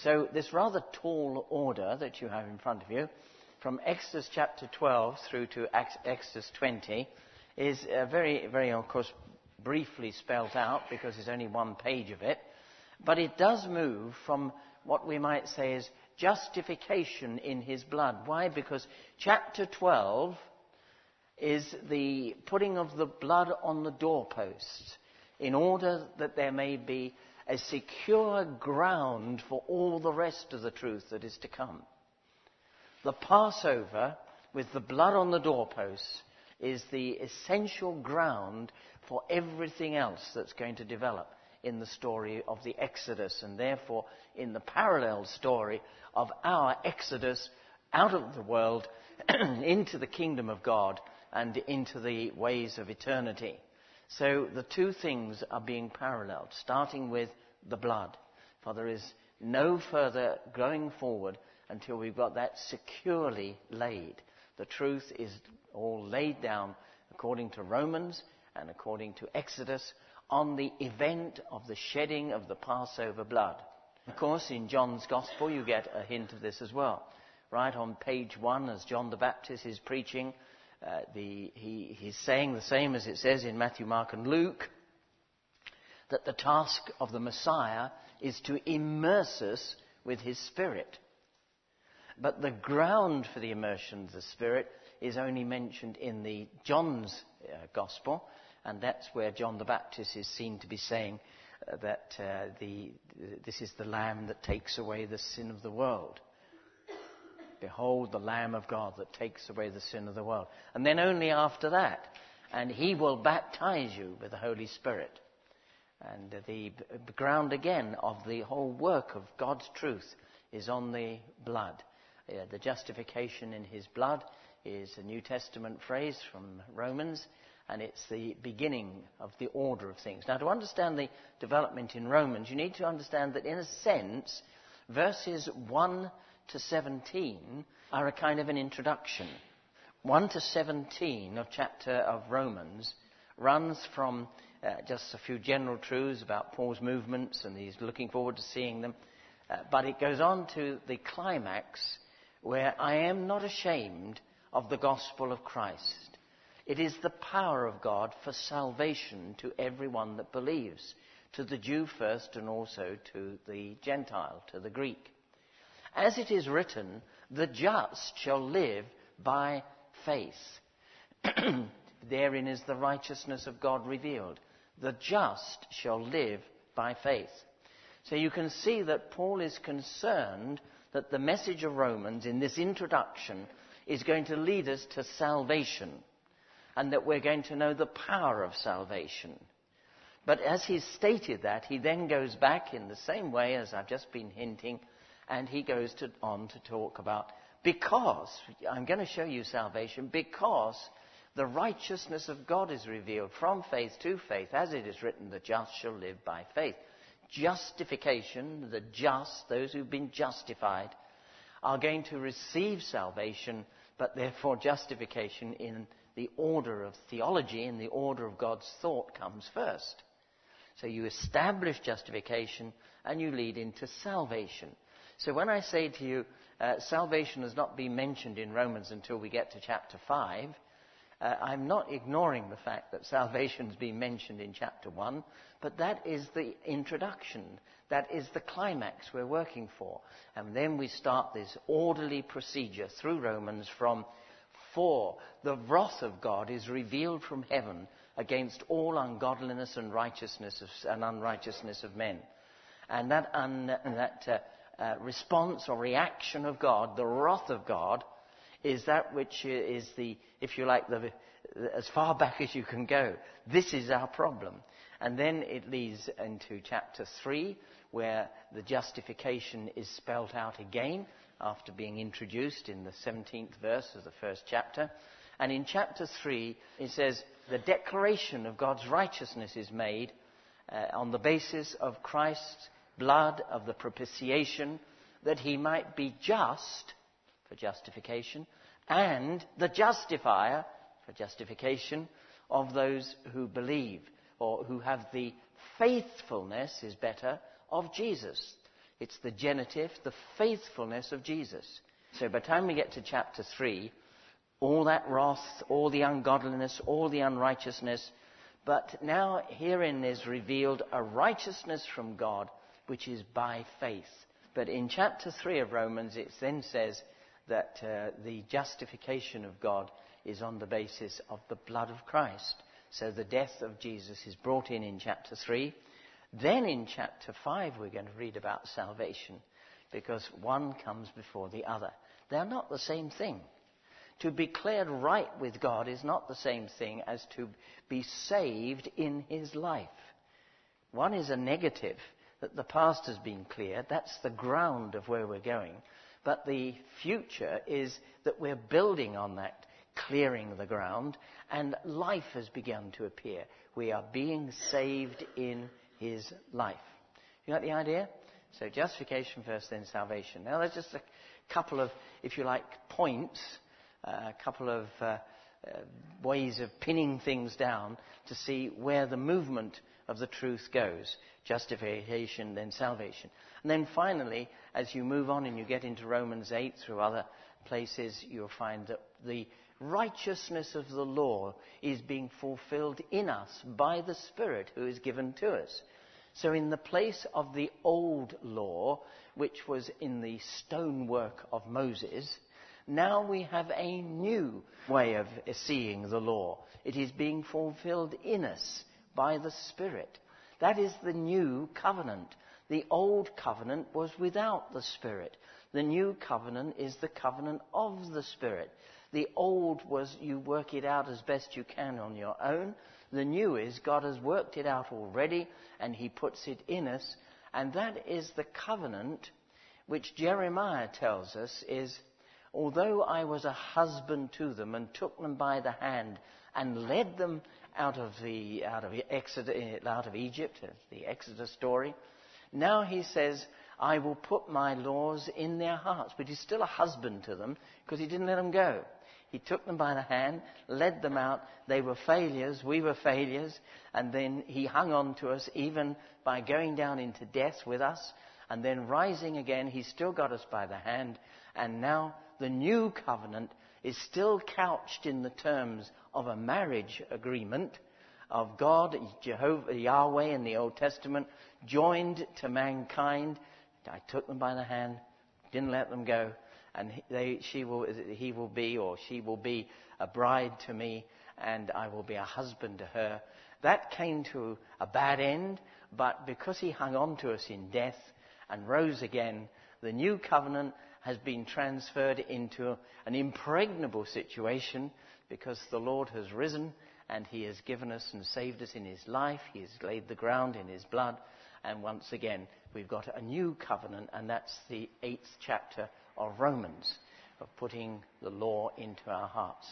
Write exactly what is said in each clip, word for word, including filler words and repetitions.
So this rather tall order that you have in front of you, from Exodus chapter twelve through to Exodus twenty, is uh, very, very, of course, briefly spelt out because there's only one page of it. But it does move from what we might say is justification in his blood. Why? Because chapter twelve is the putting of the blood on the doorposts in order that there may be a secure ground for all the rest of the truth that is to come. The Passover, with the blood on the doorposts, is the essential ground for everything else that's going to develop in the story of the Exodus, and therefore in the parallel story of our Exodus out of the world into the kingdom of God and into the ways of eternity. So the two things are being paralleled, starting with the blood. For there is no further going forward until we've got that securely laid. The truth is all laid down according to Romans and according to Exodus on the event of the shedding of the Passover blood. Of course, in John's Gospel you get a hint of this as well. Right on page one, as John the Baptist is preaching, uh, the, he, he's saying the same as it says in Matthew, Mark and Luke, that the task of the Messiah is to immerse us with his Spirit. But the ground for the immersion of the Spirit is only mentioned in the John's uh, Gospel, and that's where John the Baptist is seen to be saying uh, that uh, the, this is the Lamb that takes away the sin of the world. Behold, the Lamb of God that takes away the sin of the world. And then only after that, and he will baptize you with the Holy Spirit. And uh, the b- ground again of the whole work of God's truth is on the blood. Uh, the justification in his blood is a New Testament phrase from Romans, and it's the beginning of the order of things. Now, to understand the development in Romans, you need to understand that, in a sense, verses one to seventeen are a kind of an introduction. one to seventeen of chapter of Romans runs from uh, just a few general truths about Paul's movements, and he's looking forward to seeing them, uh, but it goes on to the climax, where I am not ashamed of the gospel of Christ. It is the power of God for salvation to everyone that believes, to the Jew first and also to the Gentile, to the Greek. As it is written, the just shall live by faith. Therein is the righteousness of God revealed. The just shall live by faith. So you can see that Paul is concerned that the message of Romans in this introduction is going to lead us to salvation, and that we're going to know the power of salvation. But as he's stated that, he then goes back in the same way as I've just been hinting, and he goes to, on to talk about, because, I'm going to show you salvation, because the righteousness of God is revealed from faith to faith, as it is written, the just shall live by faith. Justification, the just, those who've been justified, are going to receive salvation, but therefore justification in the order of theology, in the order of God's thought, comes first. So you establish justification and you lead into salvation. So when I say to you, uh, salvation has not been mentioned in Romans until we get to chapter five, uh, I'm not ignoring the fact that salvation has been mentioned in chapter one, but that is the introduction. That is the climax we're working for. And then we start this orderly procedure through Romans from For the wrath of God is revealed from heaven against all ungodliness and righteousness of, and unrighteousness of men. And that, un, that uh, uh, response or reaction of God, the wrath of God, is that which is the, if you like, the, as far back as you can go. This is our problem. And then it leads into chapter three, where the justification is spelt out again, after being introduced in the seventeenth verse of the first chapter. And in chapter three, it says, the declaration of God's righteousness is made uh, on the basis of Christ's blood, of the propitiation, that he might be just, for justification, and the justifier, for justification, of those who believe, or who have the faithfulness, is better, of Jesus. It's the genitive, the faithfulness of Jesus. So by the time we get to chapter three, all that wrath, all the ungodliness, all the unrighteousness, but now herein is revealed a righteousness from God, which is by faith. But in chapter three of Romans, it then says that uh, the justification of God is on the basis of the blood of Christ. So the death of Jesus is brought in in chapter three. Then in chapter five, we're going to read about salvation, because one comes before the other. They're not the same thing. To be declared right with God is not the same thing as to be saved in his life. One is a negative, that the past has been cleared. That's the ground of where we're going. But the future is that we're building on that, clearing the ground, and life has begun to appear. We are being saved in his life. You got the idea? So justification first, then salvation. Now there's just a couple of, if you like, points, uh, a couple of uh, uh, ways of pinning things down to see where the movement of the truth goes. Justification, then salvation. And then finally, as you move on and you get into Romans eight through other places, you'll find that the righteousness of the law is being fulfilled in us by the Spirit who is given to us. So in the place of the old law, which was in the stonework of Moses, now we have a new way of seeing the law. It is being fulfilled in us by the Spirit. That is the new covenant. The old covenant was without the Spirit. The new covenant is the covenant of the Spirit. The old was you work it out as best you can on your own. The new is God has worked it out already and he puts it in us. And that is the covenant which Jeremiah tells us is, although I was a husband to them and took them by the hand and led them out of the out of Exodus, out of Egypt, the Exodus story, now he says, I will put my laws in their hearts. But he's still a husband to them because he didn't let them go. He took them by the hand, led them out. They were failures. We were failures. And then he hung on to us even by going down into death with us. And then rising again, he still got us by the hand. And now the new covenant is still couched in the terms of a marriage agreement of God, Jehovah, Yahweh in the Old Testament, joined to mankind. I took them by the hand, didn't let them go, and they, she will, he will be, or she will be a bride to me, and I will be a husband to her. That came to a bad end, but because he hung on to us in death and rose again, the new covenant has been transferred into an impregnable situation because the Lord has risen and he has given us and saved us in his life. He has laid the ground in his blood. And once again, we've got a new covenant, and that's the eighth chapter of Romans, of putting the law into our hearts.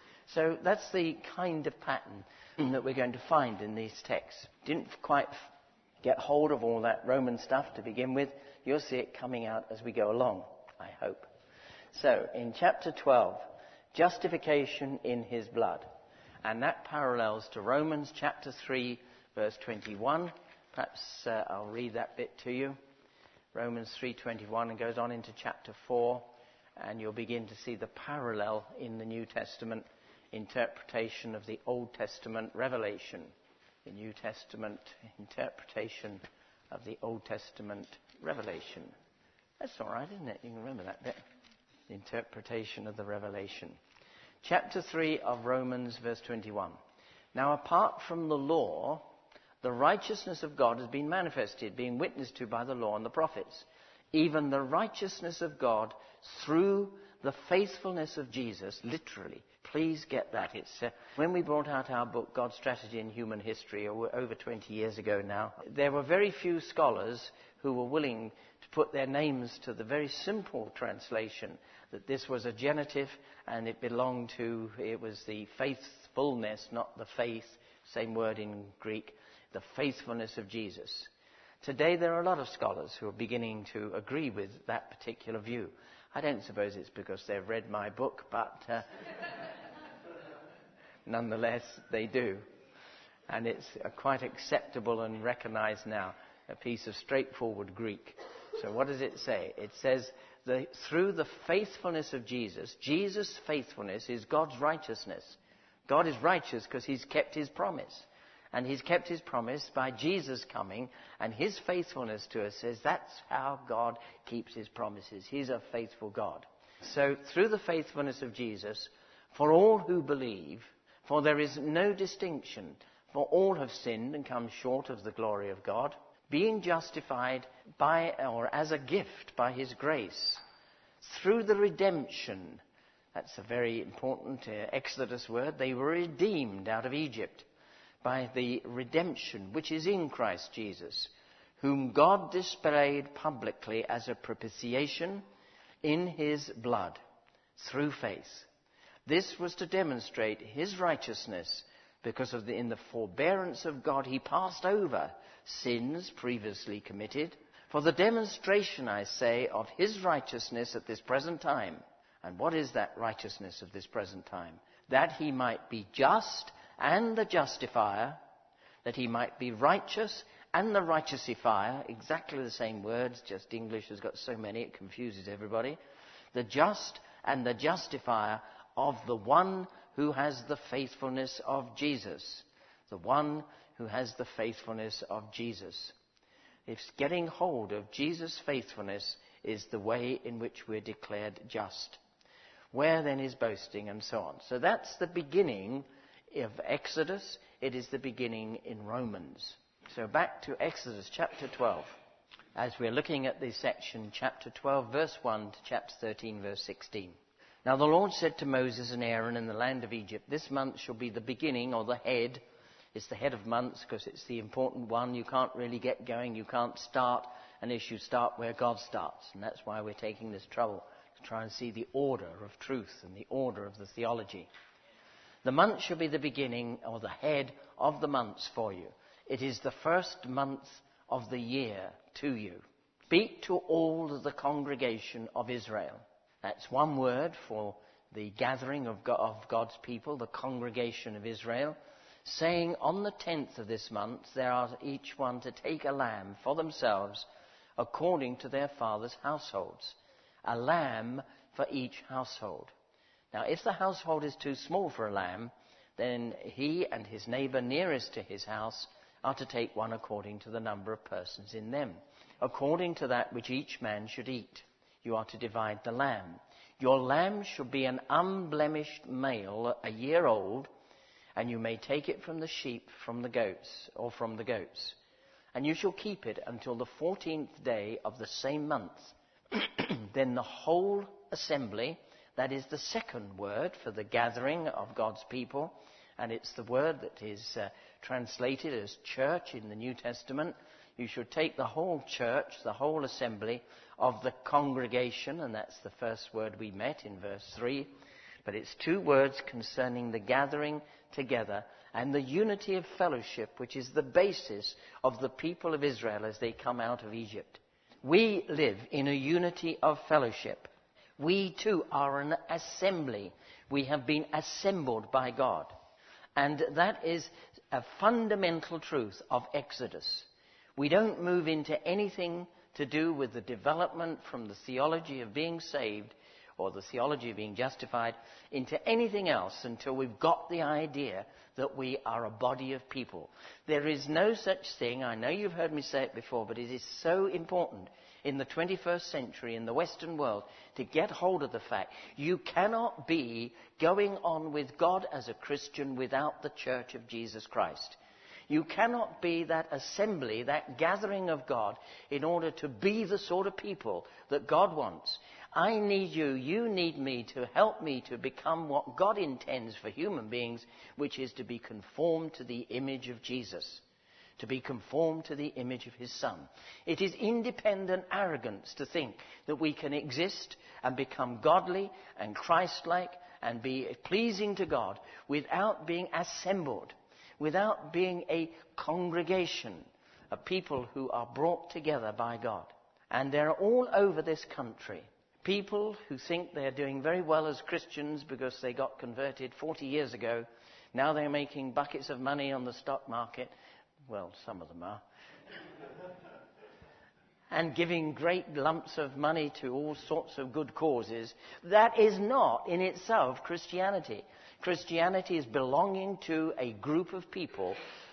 So that's the kind of pattern that we're going to find in these texts. Didn't quite get hold of all that Roman stuff to begin with. You'll see it coming out as we go along, I hope. So, in chapter twelve, justification in his blood. And that parallels to Romans chapter three, verse twenty-one. Perhaps uh, I'll read that bit to you. Romans three twenty-one, and goes on into chapter four. And you'll begin to see the parallel in the New Testament interpretation of the Old Testament revelation. The New Testament interpretation of the Old Testament revelation. That's all right, isn't it? You can remember that bit. The interpretation of the revelation. Chapter three of Romans, verse twenty-one. Now, apart from the law, the righteousness of God has been manifested, being witnessed to by the law and the prophets. Even the righteousness of God through the faithfulness of Jesus, literally. Please get that. It's uh, when we brought out our book, God's Strategy in Human History, over twenty years ago now, there were very few scholars who were willing to put their names to the very simple translation that this was a genitive and it belonged to, it was the faithfulness, not the faith, same word in Greek, the faithfulness of Jesus. Today there are a lot of scholars who are beginning to agree with that particular view. I don't suppose it's because they've read my book, but uh, nonetheless they do. And it's uh, quite acceptable and recognized now, a piece of straightforward Greek. So what does it say? It says, the, through the faithfulness of Jesus, Jesus' faithfulness is God's righteousness. God is righteous because he's kept his promise. And he's kept his promise by Jesus coming, and his faithfulness to us says that's how God keeps his promises. He's a faithful God. So through the faithfulness of Jesus, for all who believe, for there is no distinction, for all have sinned and come short of the glory of God, being justified by or as a gift by his grace, through the redemption. That's a very important uh, Exodus word. They were redeemed out of Egypt by the redemption which is in Christ Jesus, whom God displayed publicly as a propitiation in his blood through faith. This was to demonstrate his righteousness, because of the, in the forbearance of God he passed over sins previously committed, for the demonstration, I say, of his righteousness at this present time. And what is that righteousness of this present time? That he might be just and the justifier, that he might be righteous and the righteousifier, exactly the same words, just English has got so many it confuses everybody. The just and the justifier of the one who has the faithfulness of Jesus. The one who has the faithfulness of Jesus. If getting hold of Jesus' faithfulness is the way in which we're declared just. Where then is boasting, and so on. So that's the beginning of Exodus. It is the beginning in Romans. So back to Exodus chapter twelve. As we're looking at this section, chapter twelve, verse one to chapter thirteen, verse sixteen. Now the Lord said to Moses and Aaron in the land of Egypt, this month shall be the beginning, or the head. It's the head of months because it's the important one. You can't really get going. You can't start unless you start where God starts. And that's why we're taking this trouble to try and see the order of truth and the order of the theology. The month shall be the beginning, or the head of the months for you. It is the first month of the year to you. Speak to all the congregation of Israel. That's one word for the gathering of God's people, the congregation of Israel, saying on the tenth of this month there are each one to take a lamb for themselves according to their father's households. A lamb for each household. Now, if the household is too small for a lamb, then he and his neighbour nearest to his house are to take one according to the number of persons in them, according to that which each man should eat. You are to divide the lamb. Your lamb should be an unblemished male, a year old, and you may take it from the sheep, from the goats, or from the goats. And you shall keep it until the fourteenth day of the same month. Then the whole assembly, that is the second word for the gathering of God's people, and it's the word that is uh, translated as church in the New Testament. You should take the whole church, the whole assembly of the congregation, and that's the first word we met in verse three. But it's two words concerning the gathering together and the unity of fellowship, which is the basis of the people of Israel as they come out of Egypt. We live in a unity of fellowship. We too are an assembly. We have been assembled by God. And that is a fundamental truth of Exodus. We don't move into anything to do with the development from the theology of being saved or the theology of being justified into anything else until we've got the idea that we are a body of people. There is no such thing, I know you've heard me say it before, but it is so important in the twenty-first century in the Western world to get hold of the fact you cannot be going on with God as a Christian without the Church of Jesus Christ. You cannot be that assembly, that gathering of God, in order to be the sort of people that God wants. I need you, you need me to help me to become what God intends for human beings, which is to be conformed to the image of Jesus, to be conformed to the image of his Son. It is independent arrogance to think that we can exist and become godly and Christ-like and be pleasing to God without being assembled, without being a congregation, a people who are brought together by God. And they're all over this country. People who think they're doing very well as Christians because they got converted forty years ago. Now they're making buckets of money on the stock market. Well, some of them are. and giving great lumps of money to all sorts of good causes. That is not in itself Christianity. Christianity is belonging to a group of people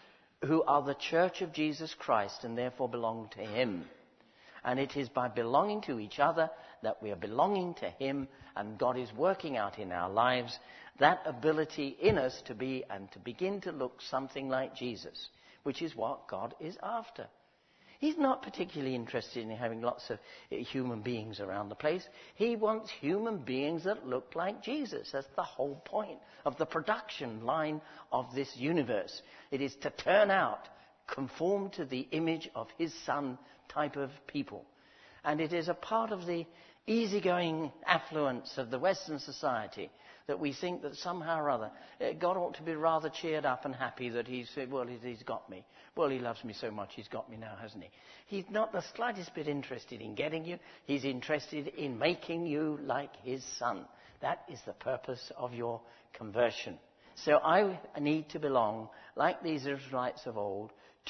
who are the church of Jesus Christ and therefore belong to him. And it is by belonging to each other that we are belonging to him, and God is working out in our lives that ability in us to be and to begin to look something like Jesus, which is what God is after. He's not particularly interested in having lots of human beings around the place. He wants human beings that look like Jesus. That's the whole point of the production line of this universe. It is to turn out, conform to the image of his Son type of people. And it is a part of the easygoing affluence of the Western society that we think that somehow or other God ought to be rather cheered up and happy that he's, well, he's got me. Well, he loves me so much, he's got me now, hasn't he? He's not the slightest bit interested in getting you. He's interested in making you like his Son. That is the purpose of your conversion. So I need to belong, like these Israelites of old,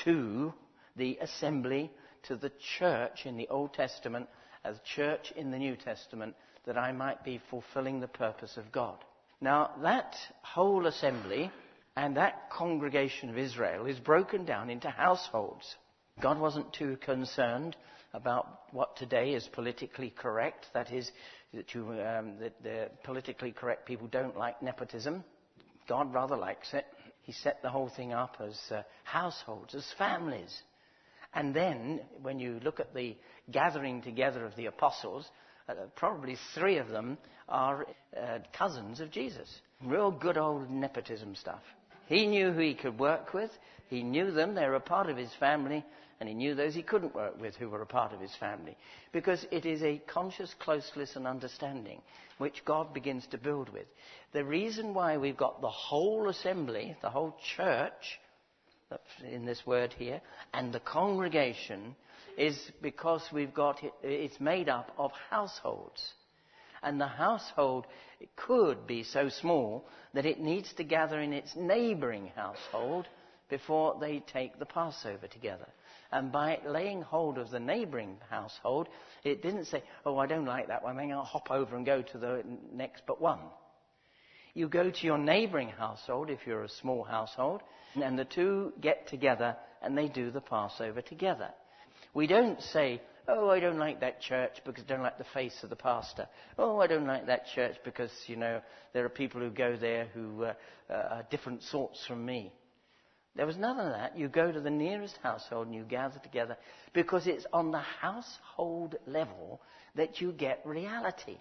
to the assembly, to the church in the Old Testament, as church in the New Testament, that I might be fulfilling the purpose of God. Now, that whole assembly and that congregation of Israel is broken down into households. God wasn't too concerned about what today is politically correct. That is, that, you, um, that the politically correct people don't like nepotism. God rather likes it. He set the whole thing up as uh, households, as families. And then, when you look at the gathering together of the apostles, uh, probably three of them are uh, cousins of Jesus. Real good old nepotism stuff. He knew who he could work with. He knew them. They were a part of his family. And he knew those he couldn't work with who were a part of his family. Because it is a conscious closeness and understanding which God begins to build with. The reason why we've got the whole assembly, the whole church, in this word here, and the congregation, is because we've got it, it's made up of households. And the household it could be so small that it needs to gather in its neighbouring household before they take the Passover together. And by laying hold of the neighbouring household, it didn't say, oh, I don't like that one, then I'll hop over and go to the next but one. You go to your neighbouring household, if you're a small household, and the two get together and they do the Passover together. We don't say, oh, I don't like that church because I don't like the face of the pastor. Oh, I don't like that church because, you know, there are people who go there who uh, uh, are different sorts from me. There was none of that. You go to the nearest household and you gather together because it's on the household level that you get reality.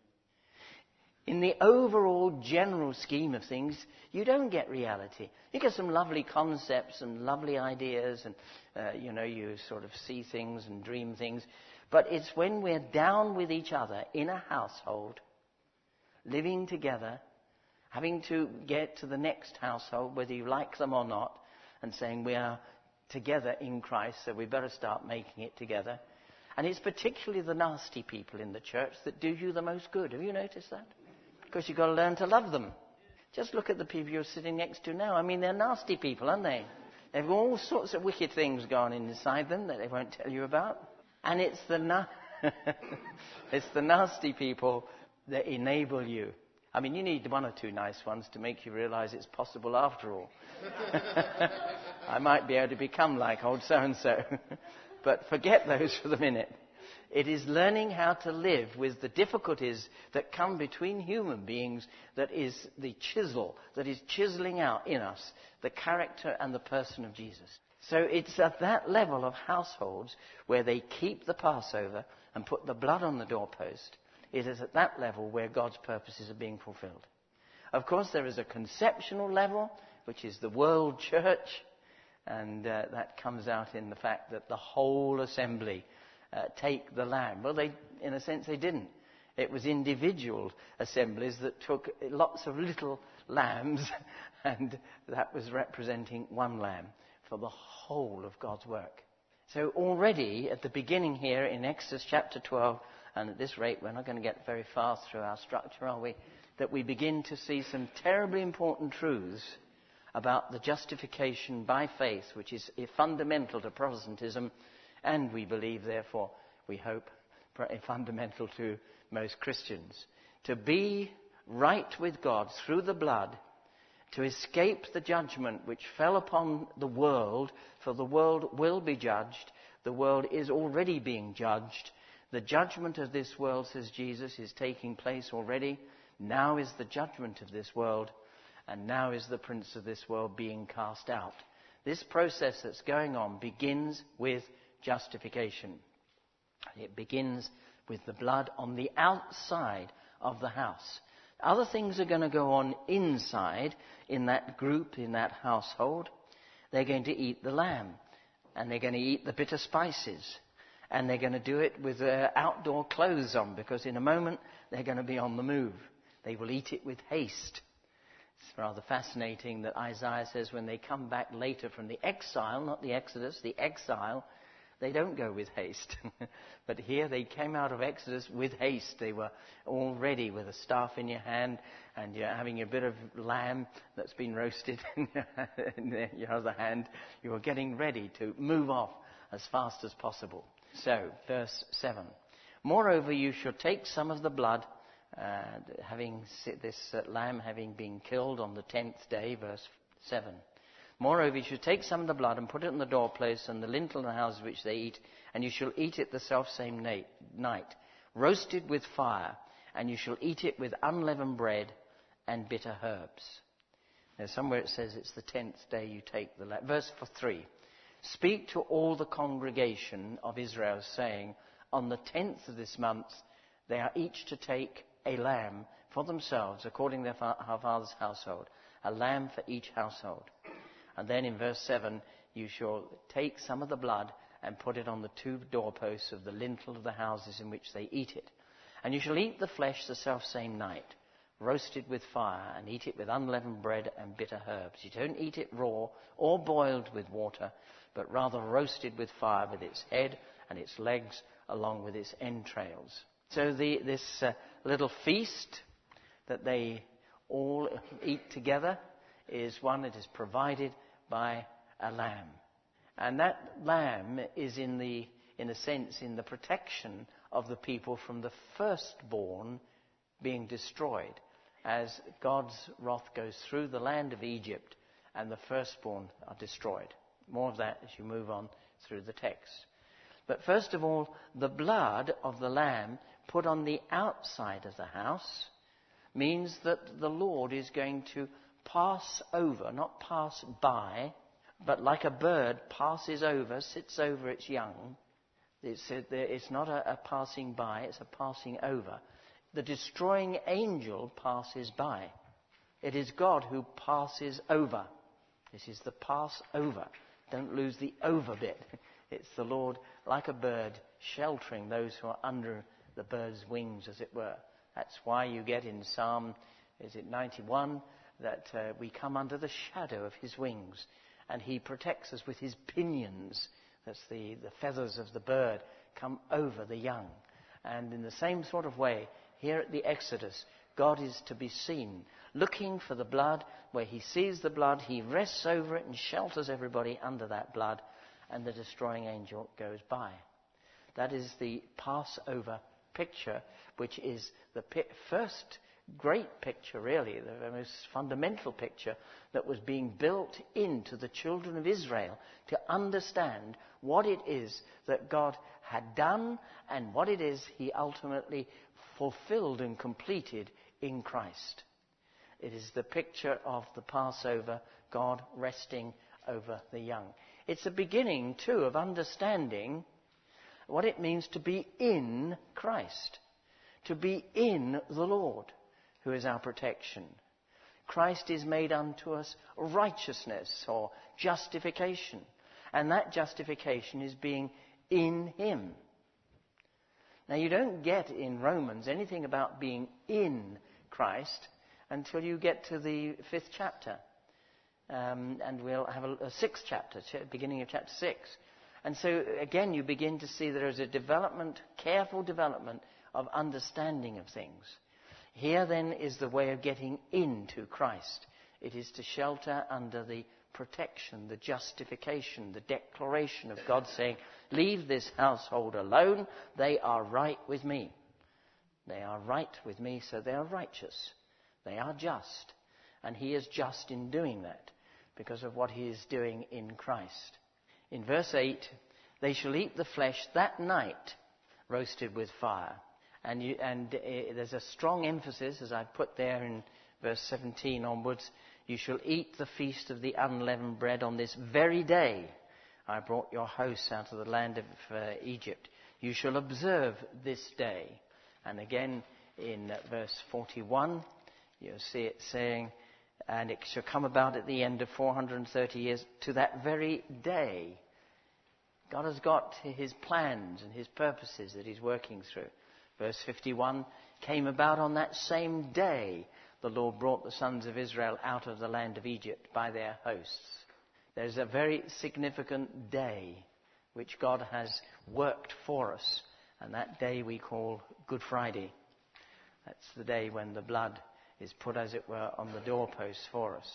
In the overall general scheme of things, you don't get reality. You get some lovely concepts and lovely ideas and, uh, you know, you sort of see things and dream things. But it's when we're down with each other in a household, living together, having to get to the next household, whether you like them or not, and saying we are together in Christ, so we better start making it together. And it's particularly the nasty people in the church that do you the most good. Have you noticed that? Because you've got to learn to love them. Just look at the people you're sitting next to now. I mean, they're nasty people, aren't they? They've got all sorts of wicked things going on inside them that they won't tell you about. And it's the na- it's the nasty people that enable you. I mean, you need one or two nice ones to make you realize it's possible after all. I might be able to become like old so-and-so. But forget those for the minute. It is learning how to live with the difficulties that come between human beings that is the chisel, that is chiseling out in us the character and the person of Jesus. So it's at that level of households where they keep the Passover and put the blood on the doorpost. It is at that level where God's purposes are being fulfilled. Of course, there is a conceptual level, which is the world church, and uh, that comes out in the fact that the whole assembly uh, take the lamb. Well, they, in a sense, they didn't. It was individual assemblies that took lots of little lambs, and that was representing one lamb for the whole of God's work. So already at the beginning here in Exodus chapter twelve, and at this rate we're not going to get very fast through our structure, are we? That we begin to see some terribly important truths about the justification by faith, which is fundamental to Protestantism, And we believe, therefore, we hope, fundamental to most Christians, to be right with God through the blood, to escape the judgment which fell upon the world, for the world will be judged. The world is already being judged. The judgment of this world, says Jesus, is taking place already. Now is the judgment of this world, and now is the prince of this world being cast out. This process that's going on begins with justification. It begins with the blood on the outside of the house. Other things are going to go on inside, in that group, in that household. They're going to eat the lamb, and they're going to eat the bitter spices, and they're going to do it with uh, outdoor clothes on, because in a moment they're going to be on the move. They will eat it with haste. It's rather fascinating that Isaiah says when they come back later from the exile, not the Exodus, the exile, they don't go with haste. But here they came out of Exodus with haste. They were all ready with a staff in your hand, and you're having a bit of lamb that's been roasted in your other hand. You are getting ready to move off as fast as possible. So, verse seven. Moreover, you shall take some of the blood, uh, having this uh, lamb having been killed on the tenth day, verse seven. Moreover, you shall take some of the blood and put it on the doorposts and the lintel of the houses which they eat, and you shall eat it the selfsame night, roasted with fire, and you shall eat it with unleavened bread and bitter herbs. Now, somewhere it says it's the tenth day you take the lamb. Verse three. Speak to all the congregation of Israel, saying, on the tenth of this month they are each to take a lamb for themselves, according to their father's household, a lamb for each household. And then in verse seven, you shall take some of the blood and put it on the two doorposts of the lintel of the houses in which they eat it. And you shall eat the flesh the selfsame night, roasted with fire, and eat it with unleavened bread and bitter herbs. You don't eat it raw or boiled with water, but rather roasted with fire, with its head and its legs, along with its entrails. So the, this uh, little feast that they all eat together is one that is provided by a lamb. And that lamb is in the, in a sense, in the protection of the people from the firstborn being destroyed, as God's wrath goes through the land of Egypt and the firstborn are destroyed. More of that as you move on through the text. But first of all, the blood of the lamb put on the outside of the house means that the Lord is going to pass over, not pass by, but like a bird passes over, sits over its young. It's, it's not a, a passing by, it's a passing over. The destroying angel passes by. It is God who passes over. This is the Passover. Don't lose the over bit. It's the Lord, like a bird, sheltering those who are under the bird's wings, as it were. That's why you get in Psalm, is it ninety-one, that uh, we come under the shadow of his wings, and he protects us with his pinions. That's the, the feathers of the bird come over the young. And in the same sort of way, here at the Exodus, God is to be seen, looking for the blood. Where he sees the blood, he rests over it and shelters everybody under that blood, and the destroying angel goes by. That is the Passover picture, which is the pi- first great picture, really, the most fundamental picture that was being built into the children of Israel to understand what it is that God had done and what it is he ultimately fulfilled and completed in Christ. It is the picture of the Passover, God resting over the young. It's a beginning, too, of understanding what it means to be in Christ, to be in the Lord, who is our protection. Christ is made unto us righteousness or justification, and that justification is being in him. Now, you don't get in Romans anything about being in Christ until you get to the fifth chapter. Um, and we'll have a, a sixth chapter, ch- beginning of chapter six. And so, again, you begin to see there is a development, careful development of understanding of things. Here, then, is the way of getting into Christ. It is to shelter under the protection, the justification, the declaration of God saying, leave this household alone. They are right with me. They are right with me, so they are righteous. They are just. And he is just in doing that because of what he is doing in Christ. In verse eight, they shall eat the flesh that night, roasted with fire. And, you, and uh, there's a strong emphasis, as I put there in verse seventeen onwards, you shall eat the feast of the unleavened bread on this very day. I brought your hosts out of the land of uh, Egypt. You shall observe this day. And again in uh, verse forty-one, you'll see it saying, and it shall come about at the end of four hundred thirty years, to that very day. God has got his plans and his purposes that he's working through. Verse fifty-one, came about on that same day the Lord brought the sons of Israel out of the land of Egypt by their hosts. There's a very significant day which God has worked for us, and that day we call Good Friday. That's the day when the blood is put, as it were, on the doorposts for us.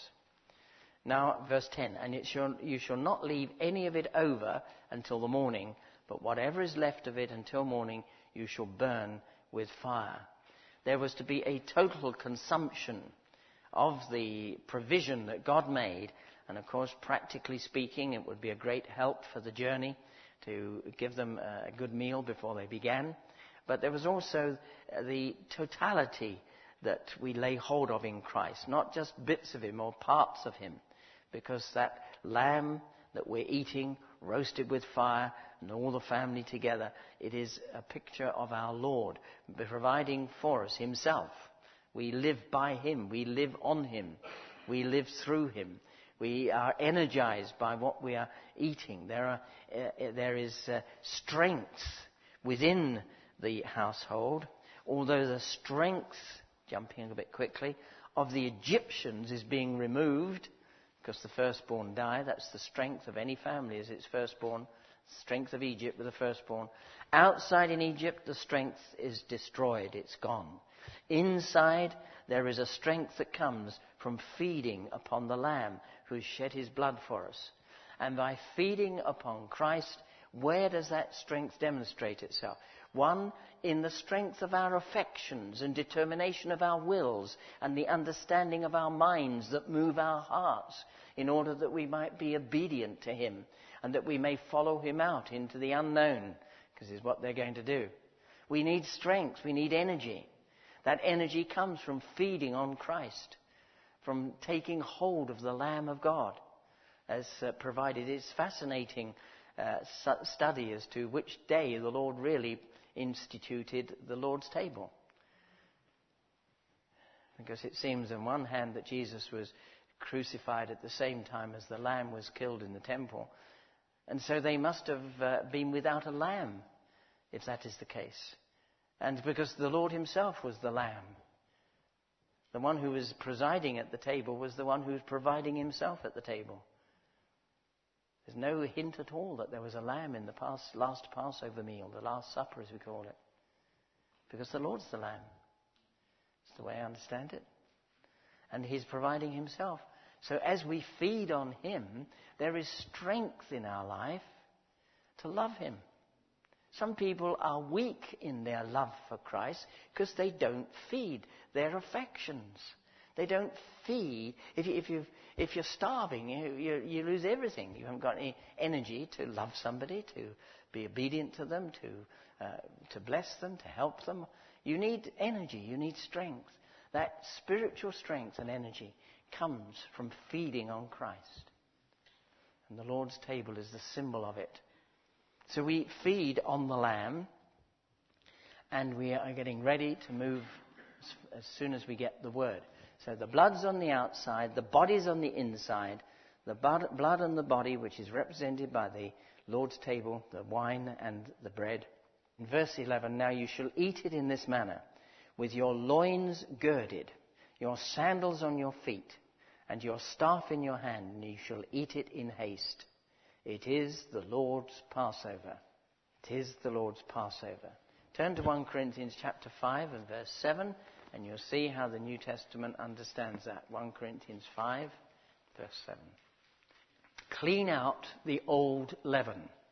Now, verse ten, and it shall, you shall not leave any of it over until the morning, but whatever is left of it until morning you shall burn with fire. There was to be a total consumption of the provision that God made, and of course, practically speaking, it would be a great help for the journey to give them a good meal before they began. But there was also the totality that we lay hold of in Christ, not just bits of him or parts of him, because that lamb that we're eating, roasted with fire, and all the family together, it is a picture of our Lord providing for us himself. We live by him, we live on him, we live through him. We are energized by what we are eating. There, are, uh, there is uh, strength within the household, although the strength, jumping a bit quickly, of the Egyptians is being removed because the firstborn die. That's the strength of any family, is its firstborn. Strength of Egypt with the firstborn. Outside in Egypt, the strength is destroyed. It's gone. Inside, there is a strength that comes from feeding upon the Lamb who shed his blood for us. And by feeding upon Christ, where does that strength demonstrate itself? One, in the strength of our affections and determination of our wills and the understanding of our minds that move our hearts in order that we might be obedient to him and that we may follow him out into the unknown, because it's what they're going to do. We need strength. We need energy. That energy comes from feeding on Christ, from taking hold of the Lamb of God as uh, provided. It's fascinating uh, study as to which day the Lord really instituted the Lord's table. Because it seems on one hand that Jesus was crucified at the same time as the lamb was killed in the temple. And so they must have uh, been without a lamb, if that is the case. And because the Lord himself was the lamb. The one who was presiding at the table was the one who was providing himself at the table. There's no hint at all that there was a lamb in the past, last Passover meal, the Last Supper as we call it. Because the Lord's the lamb. It's the way I understand it. And he's providing himself. So as we feed on him, there is strength in our life to love him. Some people are weak in their love for Christ because they don't feed their affections. They don't feed. If, you, if, you've, if you're starving, you, you, you lose everything. You haven't got any energy to love somebody, to be obedient to them, to, uh, to bless them, to help them. You need energy. You need strength. That spiritual strength and energy comes from feeding on Christ. And the Lord's table is the symbol of it. So we feed on the Lamb, and we are getting ready to move as soon as we get the word. So the blood's on the outside, the body's on the inside, the blood and the body, which is represented by the Lord's table, the wine and the bread. In verse eleven, now you shall eat it in this manner, with your loins girded, your sandals on your feet, and your staff in your hand, and you shall eat it in haste. It is the Lord's Passover. It is the Lord's Passover. Turn to First Corinthians chapter five and verse seven, and you'll see how the New Testament understands that. First Corinthians five, verse seven. Clean out the old leaven,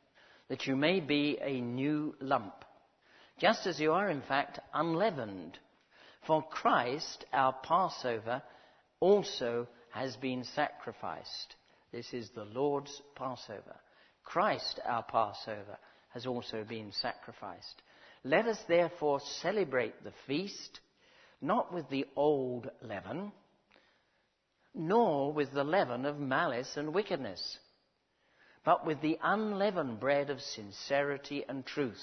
that you may be a new lump, just as you are in fact unleavened. For Christ, our Passover, also has been sacrificed. This is the Lord's Passover. Christ, our Passover, has also been sacrificed. Let us therefore celebrate the feast, not with the old leaven, nor with the leaven of malice and wickedness, but with the unleavened bread of sincerity and truth.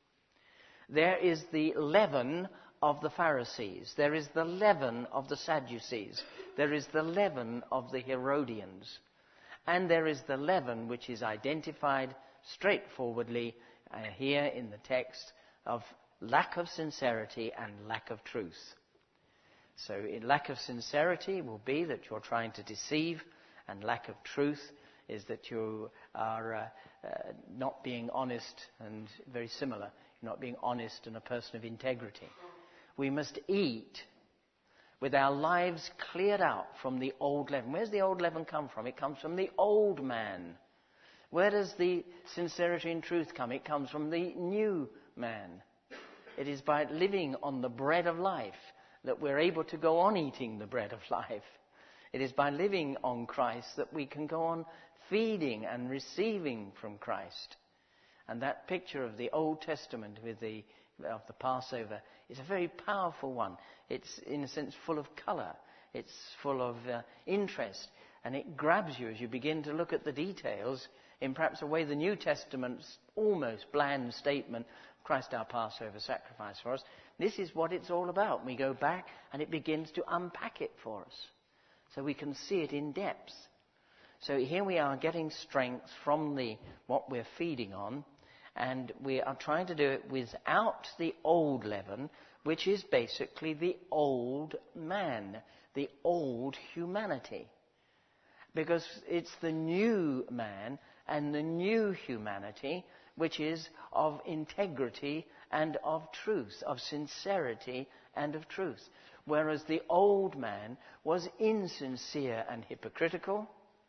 There is the leaven of the Pharisees. There is the leaven of the Sadducees. There is the leaven of the Herodians. And there is the leaven which is identified straightforwardly uh, here in the text of lack of sincerity and lack of truth. So in lack of sincerity will be that you're trying to deceive, and lack of truth is that you are uh, uh, not being honest, and very similar, you're not being honest and a person of integrity. We must eat with our lives cleared out from the old leaven. Where's the old leaven come from? It comes from the old man. Where does the sincerity and truth come? It comes from the new man. It is by living on the bread of life that we're able to go on eating the bread of life. It is by living on Christ that we can go on feeding and receiving from Christ. And that picture of the Old Testament with the of the Passover is a very powerful one. It's, in a sense, full of colour. It's full of uh, interest. And it grabs you as you begin to look at the details in perhaps a way the New Testament's almost bland statement, Christ our Passover sacrifice for us. This is what it's all about. We go back and it begins to unpack it for us, so we can see it in depth. So here we are getting strength from the what we're feeding on, and we are trying to do it without the old leaven, which is basically the old man, the old humanity. Because it's the new man and the new humanity which is of integrity and of truth, of sincerity and of truth. Whereas the old man was insincere and hypocritical,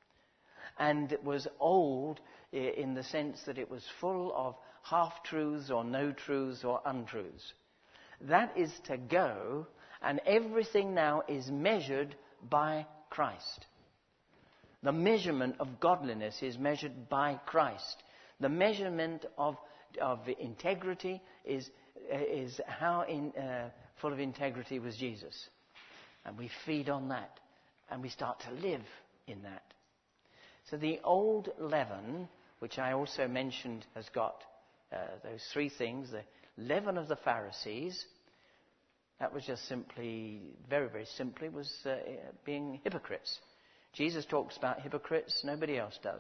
and was old in the sense that it was full of half-truths or no truths or untruths. That is to go, and everything now is measured by Christ. The measurement of godliness is measured by Christ. The measurement of, of integrity is, is how in, uh, full of integrity was Jesus. And we feed on that, and we start to live in that. So the old leaven, which I also mentioned, has got uh, those three things. The leaven of the Pharisees, that was just simply, very, very simply, was uh, being hypocrites. Jesus talks about hypocrites, nobody else does.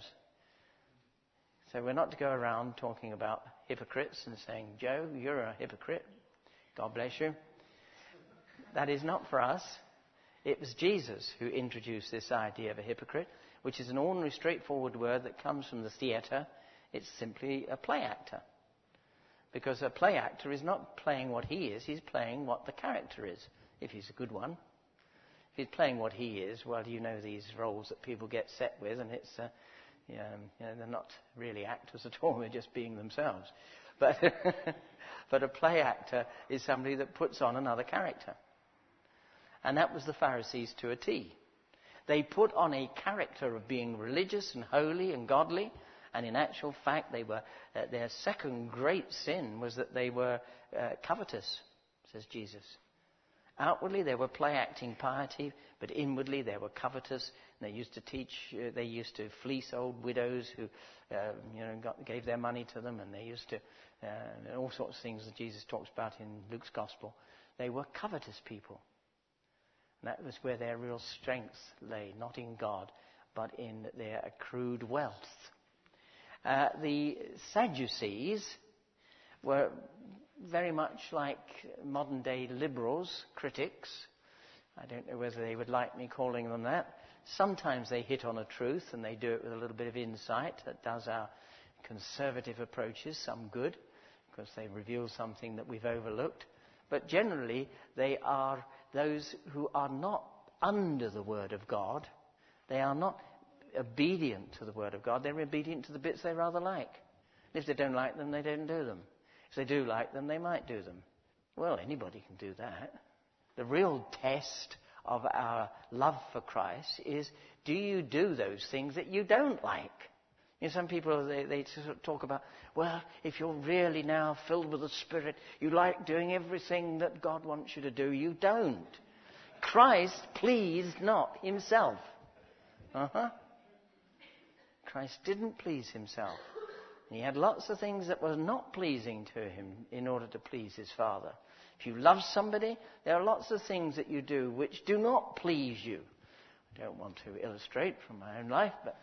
So we're not to go around talking about hypocrites and saying, Joe, you're a hypocrite. God bless you. That is not for us. It was Jesus who introduced this idea of a hypocrite, which is an ordinary, straightforward word that comes from the theatre. It's simply a play actor. Because a play actor is not playing what he is, he's playing what the character is, if he's a good one. If he's playing what he is, well, you know these roles that people get set with, and it's, uh, you know, you know, they're not really actors at all, they're just being themselves. But, but a play actor is somebody that puts on another character. And that was the Pharisees to a T. They put on a character of being religious and holy and godly, and in actual fact, they were uh, their second great sin was that they were uh, covetous, says Jesus. Outwardly, they were play-acting piety, but inwardly, they were covetous. They used to teach, uh, they used to fleece old widows who, uh, you know, got, gave their money to them, and they used to, uh, all sorts of things that Jesus talks about in Luke's Gospel. They were covetous people. That was where their real strength lay, not in God, but in their accrued wealth. Uh, the Sadducees were very much like modern-day liberals, critics. I don't know whether they would like me calling them that. Sometimes they hit on a truth, and they do it with a little bit of insight that does our conservative approaches some good, because they reveal something that we've overlooked. But generally, they are those who are not under the Word of God. They are not obedient to the Word of God. They're obedient to the bits they rather like. If they don't like them, they don't do them. If they do like them, they might do them. Well, anybody can do that. The real test of our love for Christ is, do you do those things that you don't like? You know, some people, they, they sort of talk about, well, if you're really now filled with the Spirit, you like doing everything that God wants you to do. You don't. Christ pleased not himself. Uh-huh. Christ didn't please himself. He had lots of things that were not pleasing to him in order to please his Father. If you love somebody, there are lots of things that you do which do not please you. I don't want to illustrate from my own life, but...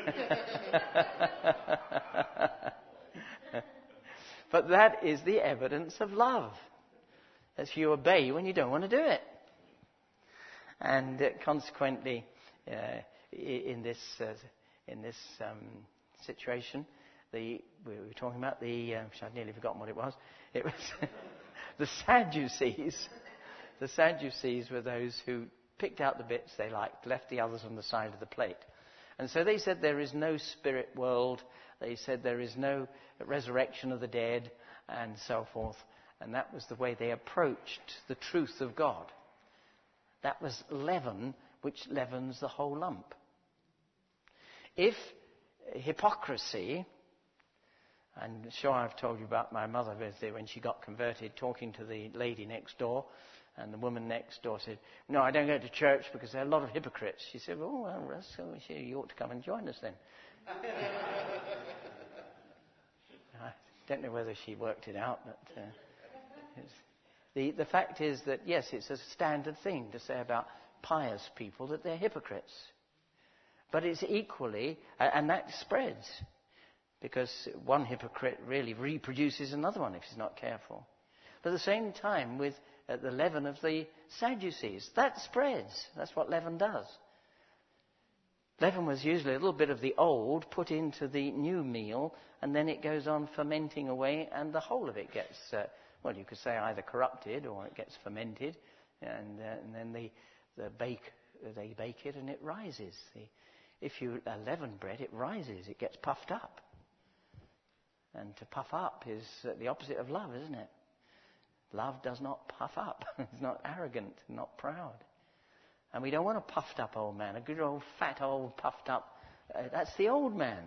but that is the evidence of love. As you obey when you don't want to do it. And uh, consequently, uh, in this uh, in this um, situation, the we were talking about the... Uh, I've nearly forgotten what it was. It was the Sadducees. The Sadducees were those who picked out the bits they liked, left the others on the side of the plate. And so they said there is no spirit world. They said there is no resurrection of the dead, and so forth. And that was the way they approached the truth of God. That was leaven, which leavens the whole lump. If hypocrisy, I'm sure I've told you about my mother when she got converted, talking to the lady next door, and the woman next door said, no, I don't go to church because there are a lot of hypocrites. She said, oh, well, that's so you ought to come and join us then. I don't know whether she worked it out, but uh, it's, the, the fact is that, yes, it's a standard thing to say about pious people that they're hypocrites. But it's equally, uh, and that spreads, because one hypocrite really reproduces another one if he's not careful. But at the same time, with uh, the leaven of the Sadducees, that spreads. That's what leaven does. Leaven was usually a little bit of the old put into the new meal, and then it goes on fermenting away, and the whole of it gets, uh, well, you could say either corrupted or it gets fermented, and, uh, and then they, the bake, they bake it and it rises. The, if you uh, leaven bread, it rises, it gets puffed up. And to puff up is uh, the opposite of love, isn't it? Love does not puff up. It's not arrogant, not proud. And we don't want a puffed up old man, a good old fat old puffed up. Uh, that's the old man.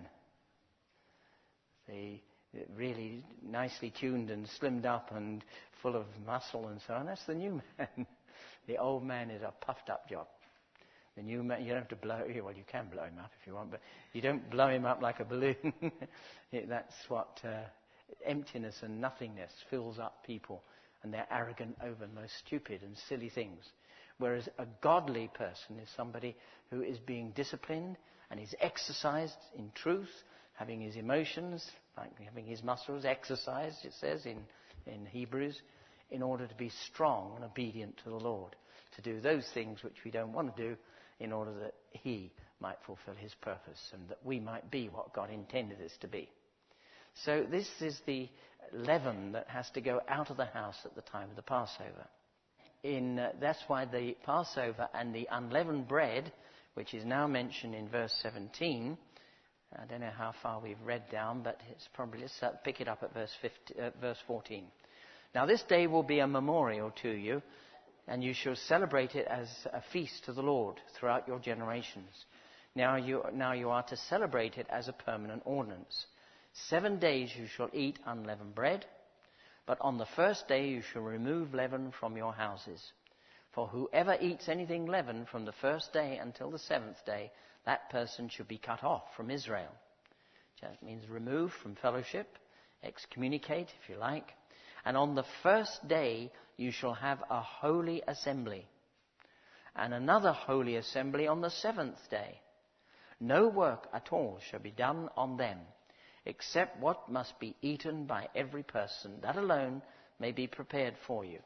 The really nicely tuned and slimmed up and full of muscle and so on. That's the new man. The old man is a puffed up job. The new man, you don't have to blow, well, you can blow him up if you want, but you don't blow him up like a balloon. it, that's what uh, emptiness and nothingness fills up people, and they're arrogant over the most stupid and silly things. Whereas a godly person is somebody who is being disciplined and is exercised in truth, having his emotions, like having his muscles exercised, it says in, in Hebrews, in order to be strong and obedient to the Lord, to do those things which we don't want to do, in order that he might fulfill his purpose and that we might be what God intended us to be. So this is the leaven that has to go out of the house at the time of the Passover. In, uh, that's why the Passover and the unleavened bread, which is now mentioned in verse seventeen, I don't know how far we've read down, but it's probably, let's pick it up at verse, fifteen, uh, verse fourteen. Now this day will be a memorial to you, and you shall celebrate it as a feast to the Lord throughout your generations. Now you, now you are to celebrate it as a permanent ordinance. Seven days you shall eat unleavened bread, but on the first day you shall remove leaven from your houses. For whoever eats anything leavened from the first day until the seventh day, that person should be cut off from Israel. That means remove from fellowship, excommunicate if you like. And on the first day you shall have a holy assembly, and another holy assembly on the seventh day. No work at all shall be done on them, except what must be eaten by every person. That alone may be prepared for you.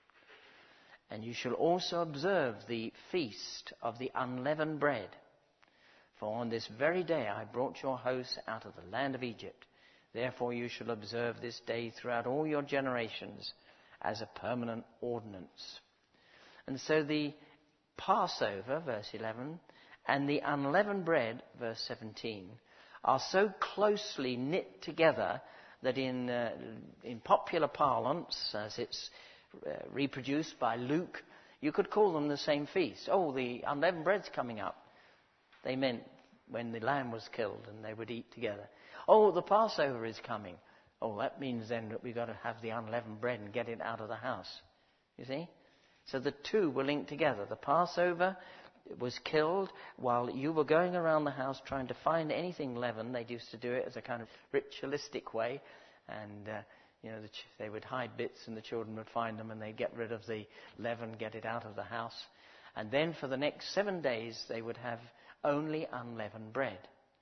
And you shall also observe the feast of the unleavened bread. For on this very day I brought your hosts out of the land of Egypt. Therefore you shall observe this day throughout all your generations as a permanent ordinance. And so the Passover, verse eleven, and the unleavened bread, verse seventeen, are so closely knit together that in, uh, in popular parlance, as it's uh, reproduced by Luke, you could call them the same feast. Oh, the unleavened bread's coming up. They meant when the lamb was killed and they would eat together. Oh, the Passover is coming. Oh, that means then that we've got to have the unleavened bread and get it out of the house. You see? So the two were linked together. The Passover was killed while you were going around the house trying to find anything leavened. They used to do it as a kind of ritualistic way. And, uh, you know, the ch- they would hide bits and the children would find them and they'd get rid of the leaven, get it out of the house. And then for the next seven days, they would have only unleavened bread.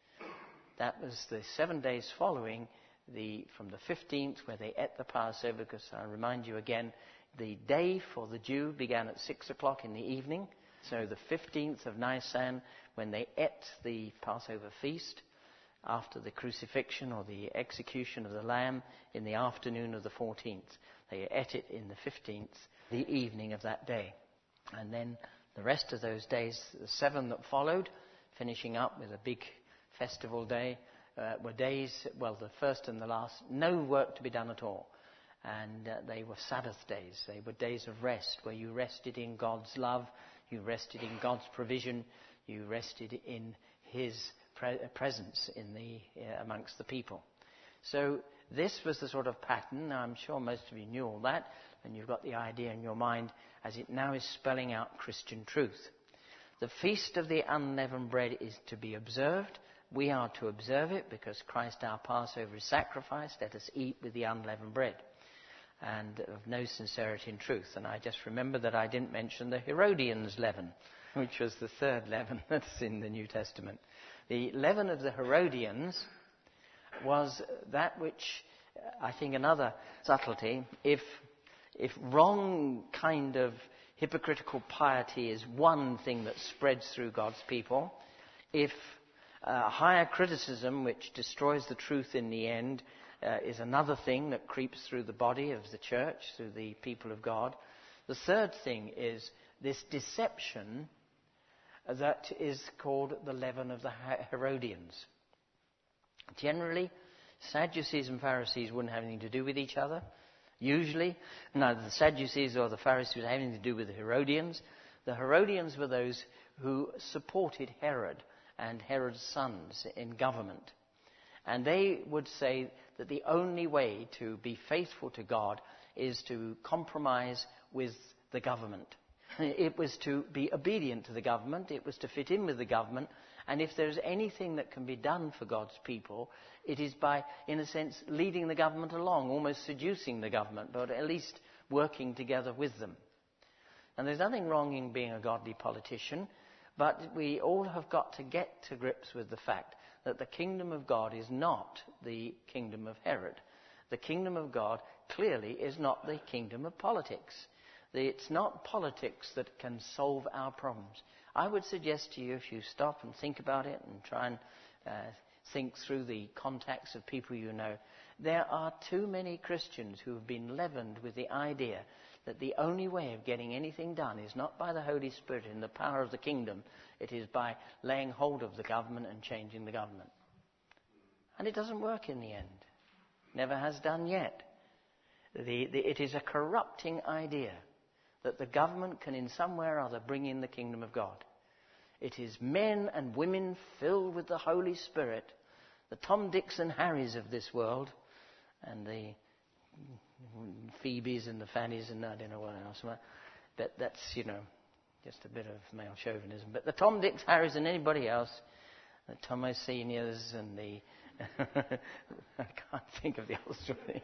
That was the seven days following the from the fifteenth, where they ate the Passover, because I remind you again, the day for the Jew began at six o'clock in the evening. So the fifteenth of Nisan, when they ate the Passover feast, after the crucifixion or the execution of the lamb in the afternoon of the fourteenth. They ate it in the fifteenth, the evening of that day. And then the rest of those days, the seven that followed, finishing up with a big festival day, uh, were days, well, the first and the last, no work to be done at all. And uh, they were Sabbath days. They were days of rest, where you rested in God's love, you rested in God's provision, you rested in His pre- presence in the uh, amongst the people. So this was the sort of pattern. Now, I'm sure most of you knew all that, and you've got the idea in your mind as it now is spelling out Christian truth. The Feast of the Unleavened Bread is to be observed. We are to observe it because Christ our Passover is sacrificed. Let us eat with the unleavened bread, and of no sincerity and truth. And I just remember that I didn't mention the Herodians' leaven, which was the third leaven that's in the New Testament. The leaven of the Herodians was that which, I think, another subtlety. If, if wrong kind of hypocritical piety is one thing that spreads through God's people, if uh, higher criticism, which destroys the truth in the end, Uh, is another thing that creeps through the body of the church, through the people of God. The third thing is this deception that is called the leaven of the Herodians. Generally, Sadducees and Pharisees wouldn't have anything to do with each other. Usually, neither the Sadducees or the Pharisees had anything to do with the Herodians. The Herodians were those who supported Herod and Herod's sons in government. And they would say that the only way to be faithful to God is to compromise with the government. It was to be obedient to the government. It was to fit in with the government. And if there's anything that can be done for God's people, it is by, in a sense, leading the government along, almost seducing the government, but at least working together with them. And there's nothing wrong in being a godly politician, but we all have got to get to grips with the fact that the kingdom of God is not the kingdom of Herod. The kingdom of God clearly is not the kingdom of politics. It's not politics that can solve our problems. I would suggest to you, if you stop and think about it and try and uh, think through the contacts of people you know, there are too many Christians who have been leavened with the idea that the only way of getting anything done is not by the Holy Spirit in the power of the kingdom. It is by laying hold of the government and changing the government. And it doesn't work in the end. Never has done yet. The, the, it is a corrupting idea that the government can in some way or other bring in the kingdom of God. It is men and women filled with the Holy Spirit, the Tom, Dicks and Harrys of this world, and the Phoebes and the Fannies and I don't know what else. But that's, you know, just a bit of male chauvinism. But the Tom, Dicks, Harrys and anybody else, the Thomas Seniors and the... I can't think of the other story.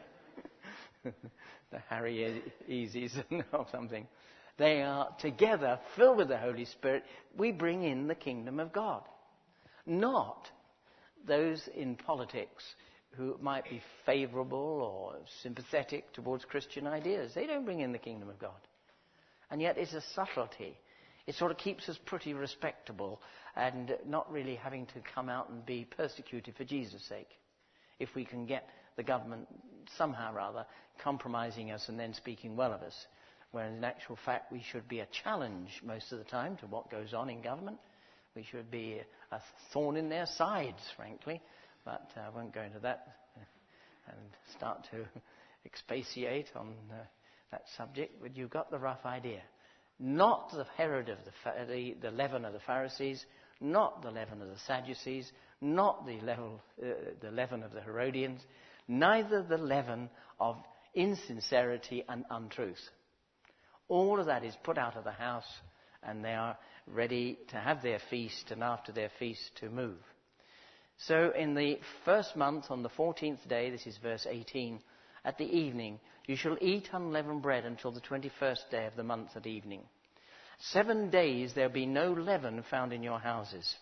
The Harry Easies or something. They are together, filled with the Holy Spirit. We bring in the kingdom of God. Not those in politics who might be favourable or sympathetic towards Christian ideas. They don't bring in the kingdom of God. And yet it's a subtlety. It sort of keeps us pretty respectable and not really having to come out and be persecuted for Jesus' sake. If we can get the government somehow or other compromising us and then speaking well of us. Whereas in actual fact we should be a challenge most of the time to what goes on in government. We should be a thorn in their sides, frankly. but I won't go into that and start to expatiate on uh, that subject, but you've got the rough idea. Not the Herod of the, the, the leaven of the Pharisees, not the leaven of the Sadducees, not the, level, uh, the leaven of the Herodians, neither the leaven of insincerity and untruth. All of that is put out of the house, and they are ready to have their feast, and after their feast to move. So in the first month, on the fourteenth day, this is verse eighteen, at the evening, you shall eat unleavened bread until the twenty-first day of the month at evening. Seven days there will be no leaven found in your houses.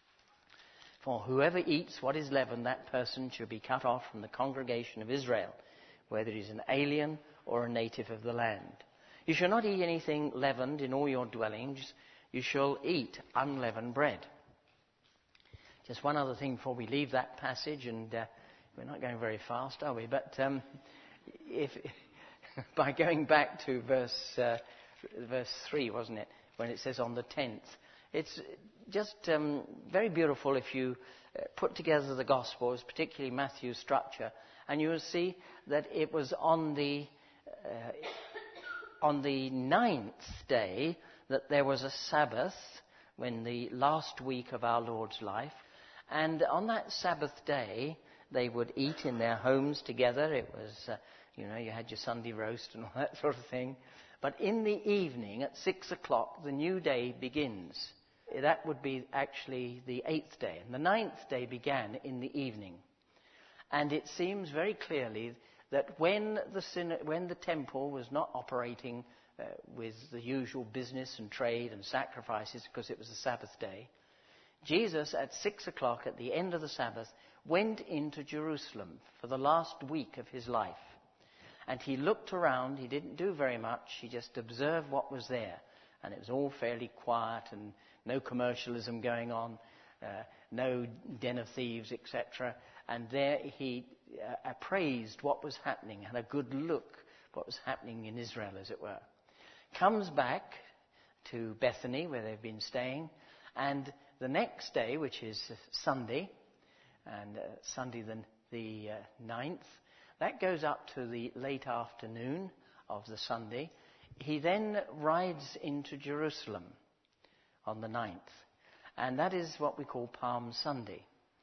For whoever eats what is leavened, that person shall be cut off from the congregation of Israel, whether he is an alien or a native of the land. You shall not eat anything leavened in all your dwellings. You shall eat unleavened bread. Just one other thing before we leave that passage, and uh, we're not going very fast, are we? But um, if by going back to verse uh, verse three, wasn't it, when it says on the tenth, it's just um, very beautiful if you uh, put together the Gospels, particularly Matthew's structure, and you will see that it was on the uh, on the ninth day that there was a Sabbath, when the last week of our Lord's life. And on that Sabbath day, they would eat in their homes together. It was, uh, you know, you had your Sunday roast and all that sort of thing. But in the evening, at six o'clock, the new day begins. That would be actually the eighth day. And the ninth day began in the evening. And it seems very clearly that when the, sin- when the temple was not operating uh, with the usual business and trade and sacrifices, because it was the Sabbath day, Jesus, at six o'clock at the end of the Sabbath, went into Jerusalem for the last week of his life. And he looked around. He didn't do very much. He just observed what was there. And it was all fairly quiet and no commercialism going on, uh, no den of thieves, et cetera. And there he uh, appraised what was happening, had a good look what was happening in Israel, as it were. Comes back to Bethany, where they've been staying, and the next day, which is Sunday, and uh, Sunday the, the uh, ninth, that goes up to the late afternoon of the Sunday. He then rides into Jerusalem on the ninth. And that is what we call Palm Sunday.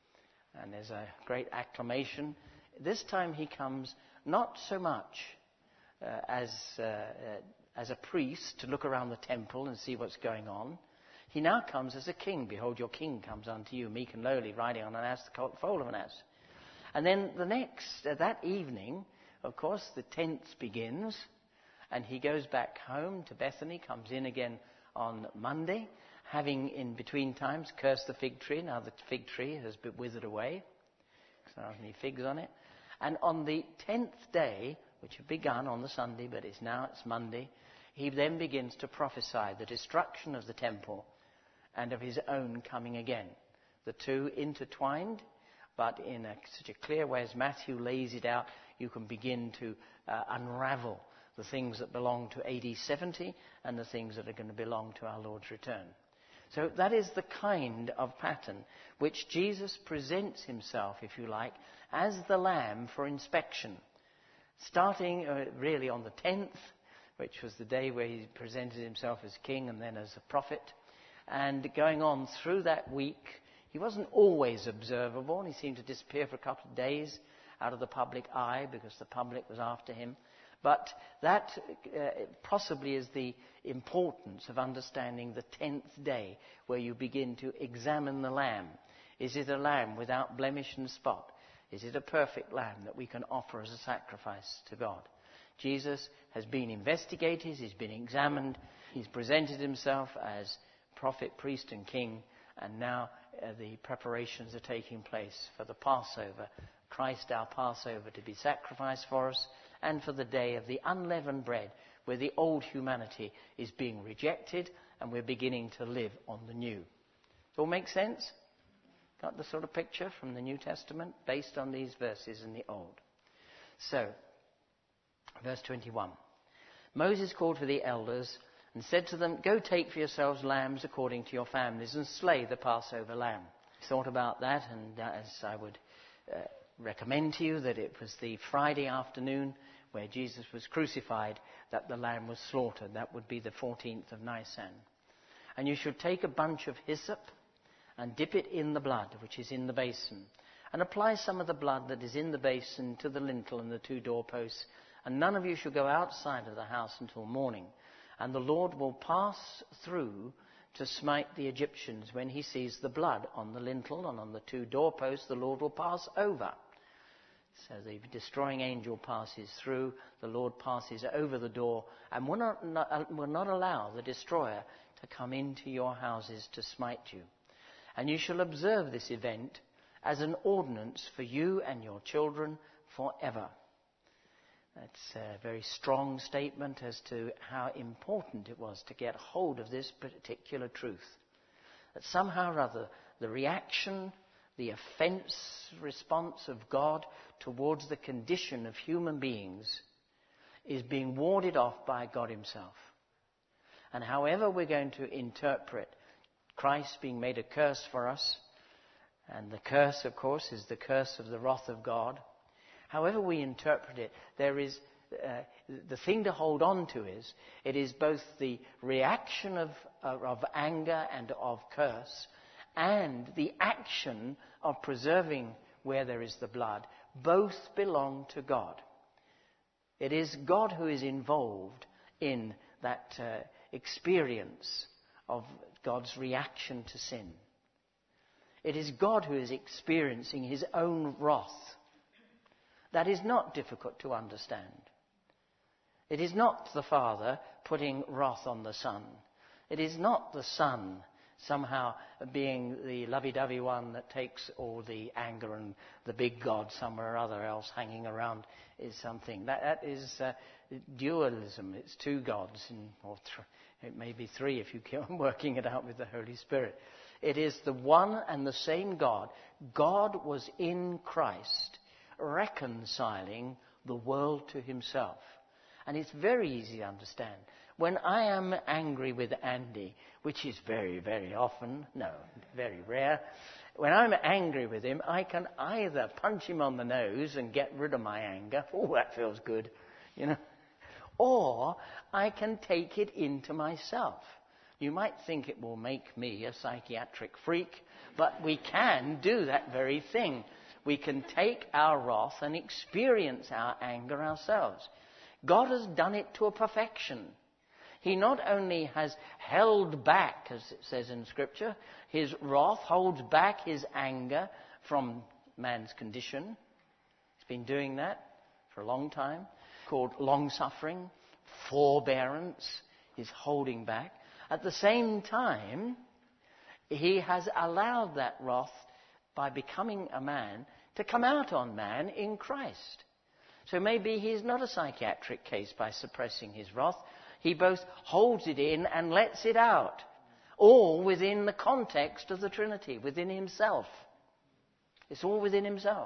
And there's a great acclamation. This time he comes not so much uh, as, uh, uh, as a priest to look around the temple and see what's going on. He now comes as a king. Behold, your king comes unto you, meek and lowly, riding on an ass, the foal of an ass. And then the next, uh, that evening, of course, the tenth begins, and he goes back home to Bethany, comes in again on Monday, having in between times cursed the fig tree. Now the fig tree has been withered away, because there aren't any figs on it. And on the tenth day, which had begun on the Sunday, but it's now it's Monday, he then begins to prophesy the destruction of the temple and of his own coming again. The two intertwined, but in a, such a clear way as Matthew lays it out, you can begin to uh, unravel the things that belong to A D seventy and the things that are going to belong to our Lord's return. So that is the kind of pattern which Jesus presents himself, if you like, as the Lamb for inspection. Starting uh, really on the tenth, which was the day where he presented himself as king and then as a prophet, and going on through that week. He wasn't always observable, and he seemed to disappear for a couple of days out of the public eye because the public was after him. But that uh, possibly is the importance of understanding the tenth day, where you begin to examine the lamb. Is it a lamb without blemish and spot? Is it a perfect lamb that we can offer as a sacrifice to God? Jesus has been investigated, he's been examined, he's presented himself as prophet, priest and king, and now uh, the preparations are taking place for the Passover, Christ our Passover to be sacrificed for us, and for the day of the unleavened bread, where the old humanity is being rejected and we're beginning to live on the new. Does it all make sense? Got the sort of picture from the New Testament based on these verses in the Old. So, verse twenty-one. Moses called for the elders and said to them, "Go take for yourselves lambs according to your families and slay the Passover lamb." I thought about that, and as I would uh, recommend to you that it was the Friday afternoon where Jesus was crucified that the lamb was slaughtered. That would be the fourteenth of Nisan. And you should take a bunch of hyssop and dip it in the blood which is in the basin, and apply some of the blood that is in the basin to the lintel and the two doorposts. And none of you shall go outside of the house until morning. And the Lord will pass through to smite the Egyptians. When he sees the blood on the lintel and on the two doorposts, the Lord will pass over. So the destroying angel passes through, the Lord passes over the door, and will not, not, will not allow the destroyer to come into your houses to smite you. And you shall observe this event as an ordinance for you and your children forever. That's a very strong statement as to how important it was to get hold of this particular truth. That somehow or other, the reaction, the offence response of God towards the condition of human beings is being warded off by God himself. And however we're going to interpret Christ being made a curse for us, and the curse, of course, is the curse of the wrath of God. However we interpret it, there is uh, the thing to hold on to is it is both the reaction of, uh, of anger and of curse, and the action of preserving where there is the blood. Both belong to God. It is God who is involved in that uh, experience of God's reaction to sin. It is God who is experiencing his own wrath. That is not difficult to understand. It is not the Father putting wrath on the Son. It is not the Son somehow being the lovey-dovey one that takes all the anger, and the big God somewhere or other else hanging around is something. That, that is uh, dualism. It's two gods, and, or th- it may be three if you keep on working it out with the Holy Spirit. It is the one and the same God. God was in Christ, reconciling the world to himself. And it's very easy to understand. When I am angry with Andy, which is very, very often, no, very rare, when I'm angry with him, I can either punch him on the nose and get rid of my anger. Oh, that feels good, you know. Or I can take it into myself. You might think it will make me a psychiatric freak, but we can do that very thing. We can take our wrath and experience our anger ourselves. God has done it to a perfection. He not only has held back, as it says in Scripture, his wrath, holds back his anger from man's condition. He's been doing that for a long time, called long-suffering, forbearance, is holding back. At the same time, he has allowed that wrath, by becoming a man, to come out on man in Christ. So maybe he's not a psychiatric case by suppressing his wrath. He both holds it in and lets it out, all within the context of the Trinity, within himself. It's all within himself.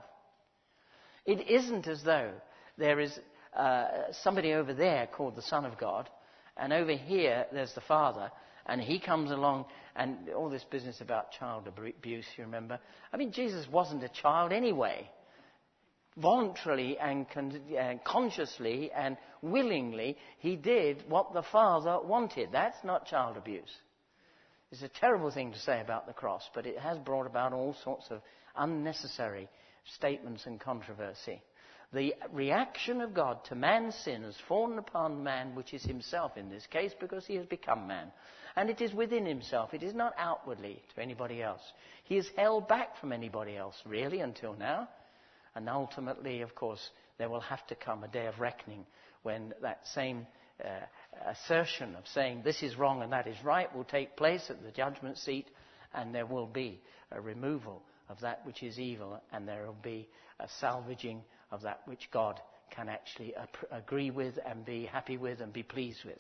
It isn't as though there is uh, somebody over there called the Son of God, and over here there's the Father, and he comes along, and all this business about child abuse, you remember? I mean, Jesus wasn't a child anyway. Voluntarily and con- uh, consciously and willingly, he did what the Father wanted. That's not child abuse. It's a terrible thing to say about the cross, but it has brought about all sorts of unnecessary statements and controversy. The reaction of God to man's sin has fallen upon man, which is himself in this case, because he has become man. And it is within himself. It is not outwardly to anybody else. He is held back from anybody else, really, until now. And ultimately, of course, there will have to come a day of reckoning when that same uh, assertion of saying this is wrong and that is right will take place at the judgment seat, and there will be a removal of that which is evil, and there will be a salvaging of that which God can actually ap- agree with and be happy with and be pleased with.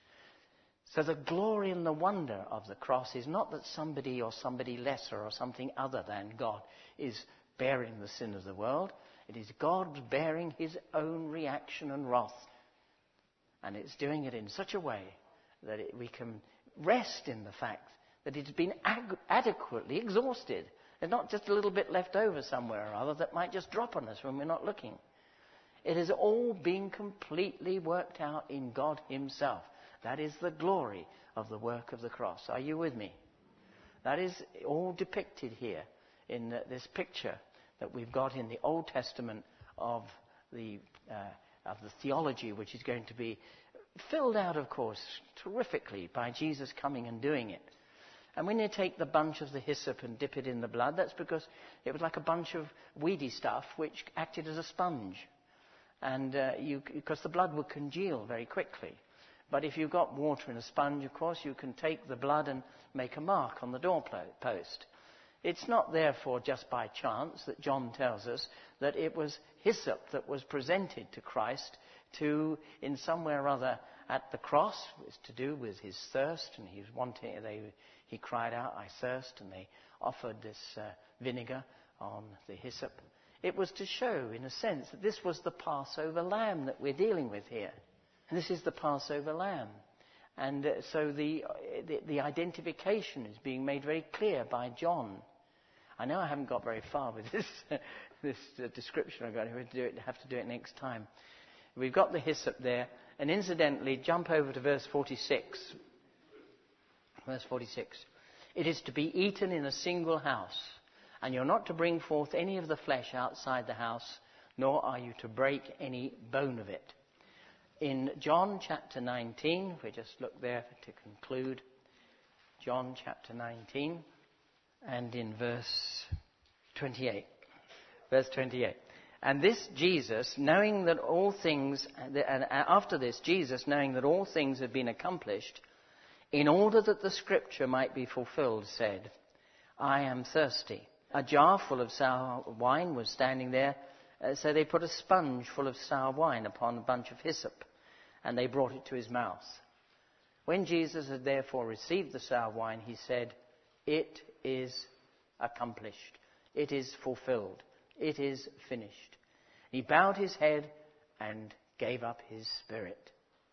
So the glory and the wonder of the cross is not that somebody or somebody lesser or something other than God is bearing the sin of the world. It is God bearing his own reaction and wrath. And it's doing it in such a way that it, we can rest in the fact that it's been ag- adequately exhausted. There's not just a little bit left over somewhere or other that might just drop on us when we're not looking. It has all been completely worked out in God himself. That is the glory of the work of the cross. Are you with me? That is all depicted here in this picture that we've got in the Old Testament of the uh, of the theology, which is going to be filled out, of course, terrifically by Jesus coming and doing it. And when you take the bunch of the hyssop and dip it in the blood, that's because it was like a bunch of weedy stuff which acted as a sponge. And uh, you, because the blood would congeal very quickly. But if you've got water in a sponge, of course, you can take the blood and make a mark on the doorpost. It's not therefore just by chance that John tells us that it was hyssop that was presented to Christ to, in some way or other, at the cross. It was to do with his thirst, and he was wanting. They, he cried out, "I thirst," and they offered this uh, vinegar on the hyssop. It was to show, in a sense, that this was the Passover lamb that we're dealing with here. And this is the Passover lamb. And uh, so the, the the identification is being made very clear by John. I know I haven't got very far with this this uh, description. I'm going to do it, have to do it next time. We've got the hyssop there. And incidentally, jump over to verse forty-six. Verse forty-six. It is to be eaten in a single house, and you're not to bring forth any of the flesh outside the house, nor are you to break any bone of it. In John chapter nineteen, we just look there to conclude. John chapter nineteen, and in verse twenty-eight. Verse twenty-eight. And this Jesus, knowing that all things, and after this, Jesus, knowing that all things had been accomplished, in order that the scripture might be fulfilled, said, "I am thirsty." A jar full of sour wine was standing there, uh, so they put a sponge full of sour wine upon a bunch of hyssop, and they brought it to his mouth. When Jesus had therefore received the sour wine, he said, "It is accomplished. It is fulfilled. It is finished." He bowed his head and gave up his spirit.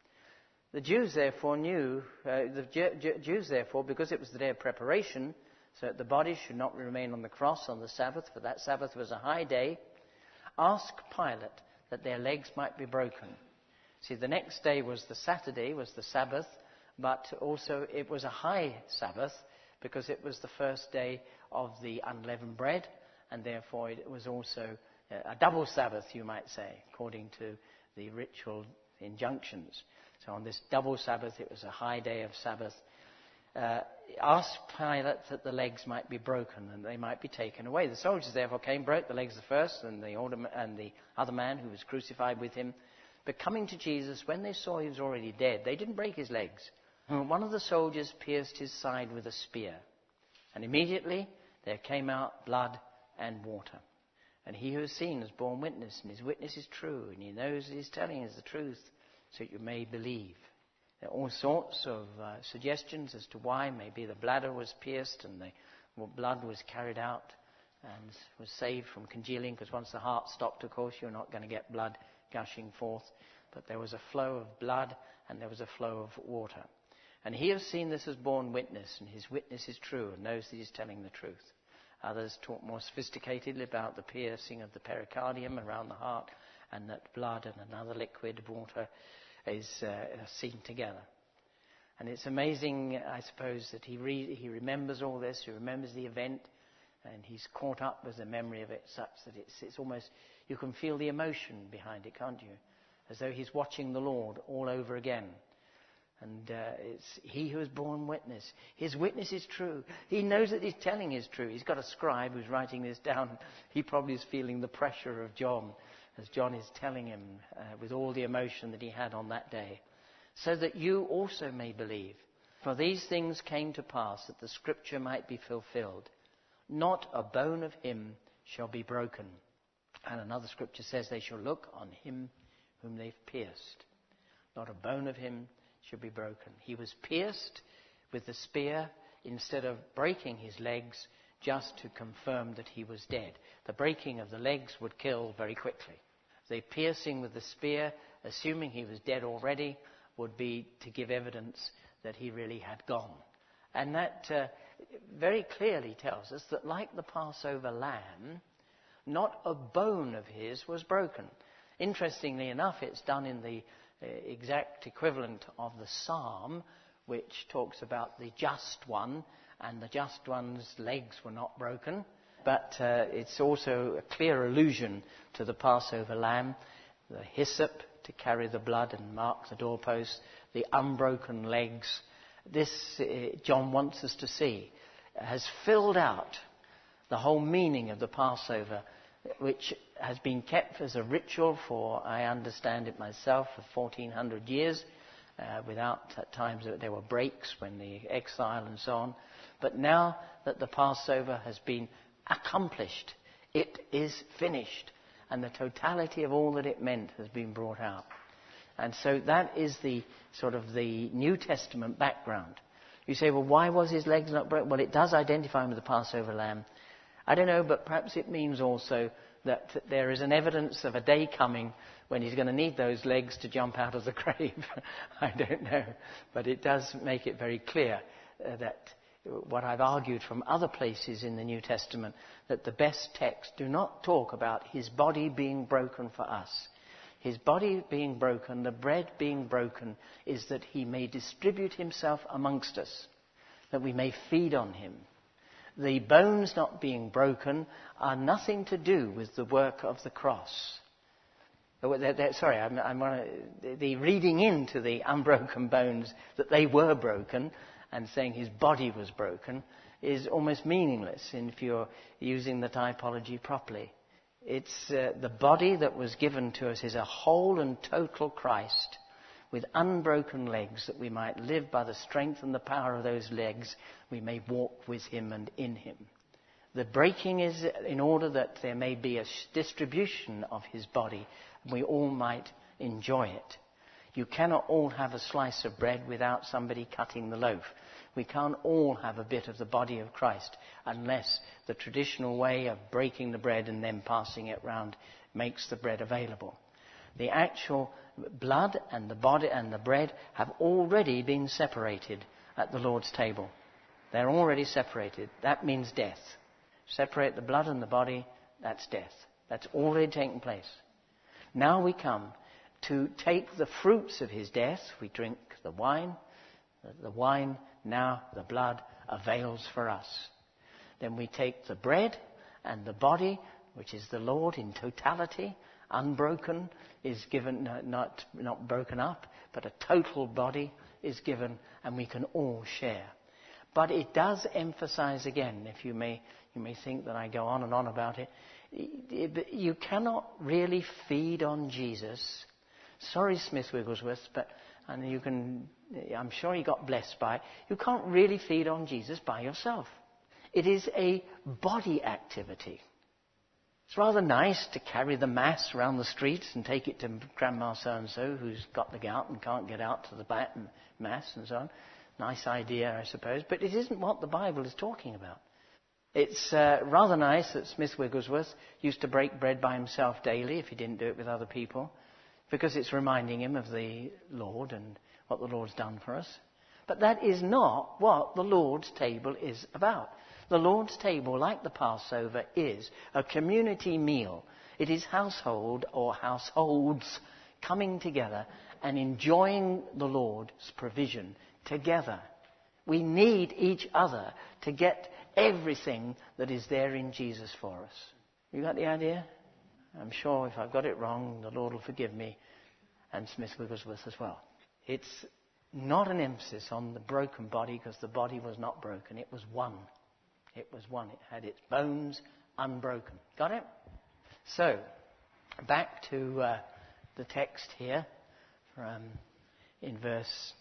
The Jews therefore knew, uh, the Ju- Ju- Jews therefore, because it was the day of preparation, so that the body should not remain on the cross on the Sabbath, for that Sabbath was a high day, asked Pilate that their legs might be broken. See, the next day was the Saturday, was the Sabbath, but also it was a high Sabbath because it was the first day of the unleavened bread, and therefore it was also a double Sabbath, you might say, according to the ritual injunctions. So on this double Sabbath, it was a high day of Sabbath. Uh, asked Pilate that the legs might be broken and they might be taken away. The soldiers therefore came, broke the legs the first, and the, older, and the other man who was crucified with him. But coming to Jesus, when they saw he was already dead, they didn't break his legs. One of the soldiers pierced his side with a spear, and immediately there came out blood and water. And he who has seen has borne witness, and his witness is true, and he knows that he's telling us the truth, so that you may believe. There are all sorts of uh, suggestions as to why. Maybe the bladder was pierced and the well, blood was carried out and was saved from congealing, because once the heart stopped, of course, you're not going to get blood gushing forth. But there was a flow of blood and there was a flow of water. And he who has seen this has borne witness, and his witness is true and knows that he's telling the truth. Others talk more sophisticatedly about the piercing of the pericardium around the heart, and that blood and another liquid, water, is uh, seen together. And it's amazing, I suppose, that he re- he remembers all this, he remembers the event, and he's caught up with the memory of it such that it's, it's almost, you can feel the emotion behind it, can't you? As though he's watching the Lord all over again. And uh, it's he who has borne witness. His witness is true. He knows that he's telling is true. He's got a scribe who's writing this down. He probably is feeling the pressure of John as John is telling him uh, with all the emotion that he had on that day. So that you also may believe. For these things came to pass that the scripture might be fulfilled. Not a bone of him shall be broken. And another scripture says they shall look on him whom they've pierced. Not a bone of him should be broken. He was pierced with the spear instead of breaking his legs, just to confirm that he was dead. The breaking of the legs would kill very quickly. The piercing with the spear, assuming he was dead already, would be to give evidence that he really had gone. And that uh, very clearly tells us that like the Passover lamb, not a bone of his was broken. Interestingly enough, it's done in the uh, exact equivalent of the psalm, which talks about the just one, and the just one's legs were not broken. But uh, it's also a clear allusion to the Passover lamb, the hyssop to carry the blood and mark the doorpost, the unbroken legs. This, uh, John wants us to see, has filled out the whole meaning of the Passover, which has been kept as a ritual for, I understand it myself, for fourteen hundred years, uh, without at times there were breaks when the exile and so on. But now that the Passover has been accomplished, it is finished, and the totality of all that it meant has been brought out. And so that is the sort of the New Testament background. You say, well, why was his legs not broken? Well, it does identify him with the Passover lamb. I don't know, but perhaps it means also that there is an evidence of a day coming when he's going to need those legs to jump out of the grave. I don't know. But it does make it very clear uh, that what I've argued from other places in the New Testament, that the best texts do not talk about his body being broken for us. His body being broken, the bread being broken, is that he may distribute himself amongst us, that we may feed on him. The bones not being broken are nothing to do with the work of the cross. They're, they're, sorry, I'm, I'm wanna, the reading into the unbroken bones that they were broken and saying his body was broken is almost meaningless if you're using the typology properly. It's uh, the body that was given to us is a whole and total Christ with unbroken legs, that we might live by the strength and the power of those legs. We may walk with him and in him. The breaking is in order that there may be a distribution of his body, and we all might enjoy it. You cannot all have a slice of bread without somebody cutting the loaf. We can't all have a bit of the body of Christ unless the traditional way of breaking the bread and then passing it round makes the bread available. The actual blood and the body and the bread have already been separated at the Lord's table. They're already separated. That means death. Separate the blood and the body, that's death. That's already taken place. Now we come to take the fruits of his death. We drink the wine. The wine, now the blood, avails for us. Then we take the bread and the body, which is the Lord in totality, unbroken, is given, not, not broken up, but a total body is given, and we can all share. But it does emphasize again, if you may, you may think that I go on and on about it, you cannot really feed on Jesus. Sorry, Smith Wigglesworth, but and you can, I'm sure he got blessed by it. You can't really feed on Jesus by yourself. It is a body activity. It's rather nice to carry the mass around the streets and take it to Grandma so-and-so who's got the gout and can't get out to the mass and so on. Nice idea, I suppose, but it isn't what the Bible is talking about. It's uh, rather nice that Smith Wigglesworth used to break bread by himself daily if he didn't do it with other people, because it's reminding him of the Lord and what the Lord's done for us. But that is not what the Lord's table is about. The Lord's table, like the Passover, is a community meal. It is household or households coming together and enjoying the Lord's provision together. We need each other to get everything that is there in Jesus for us. You got the idea? I'm sure if I've got it wrong, the Lord will forgive me, and Smith Wigglesworth as well. It's not an emphasis on the broken body, because the body was not broken. It was one. It was one. It had its bones unbroken. Got it? So, back to uh, the text here from in verse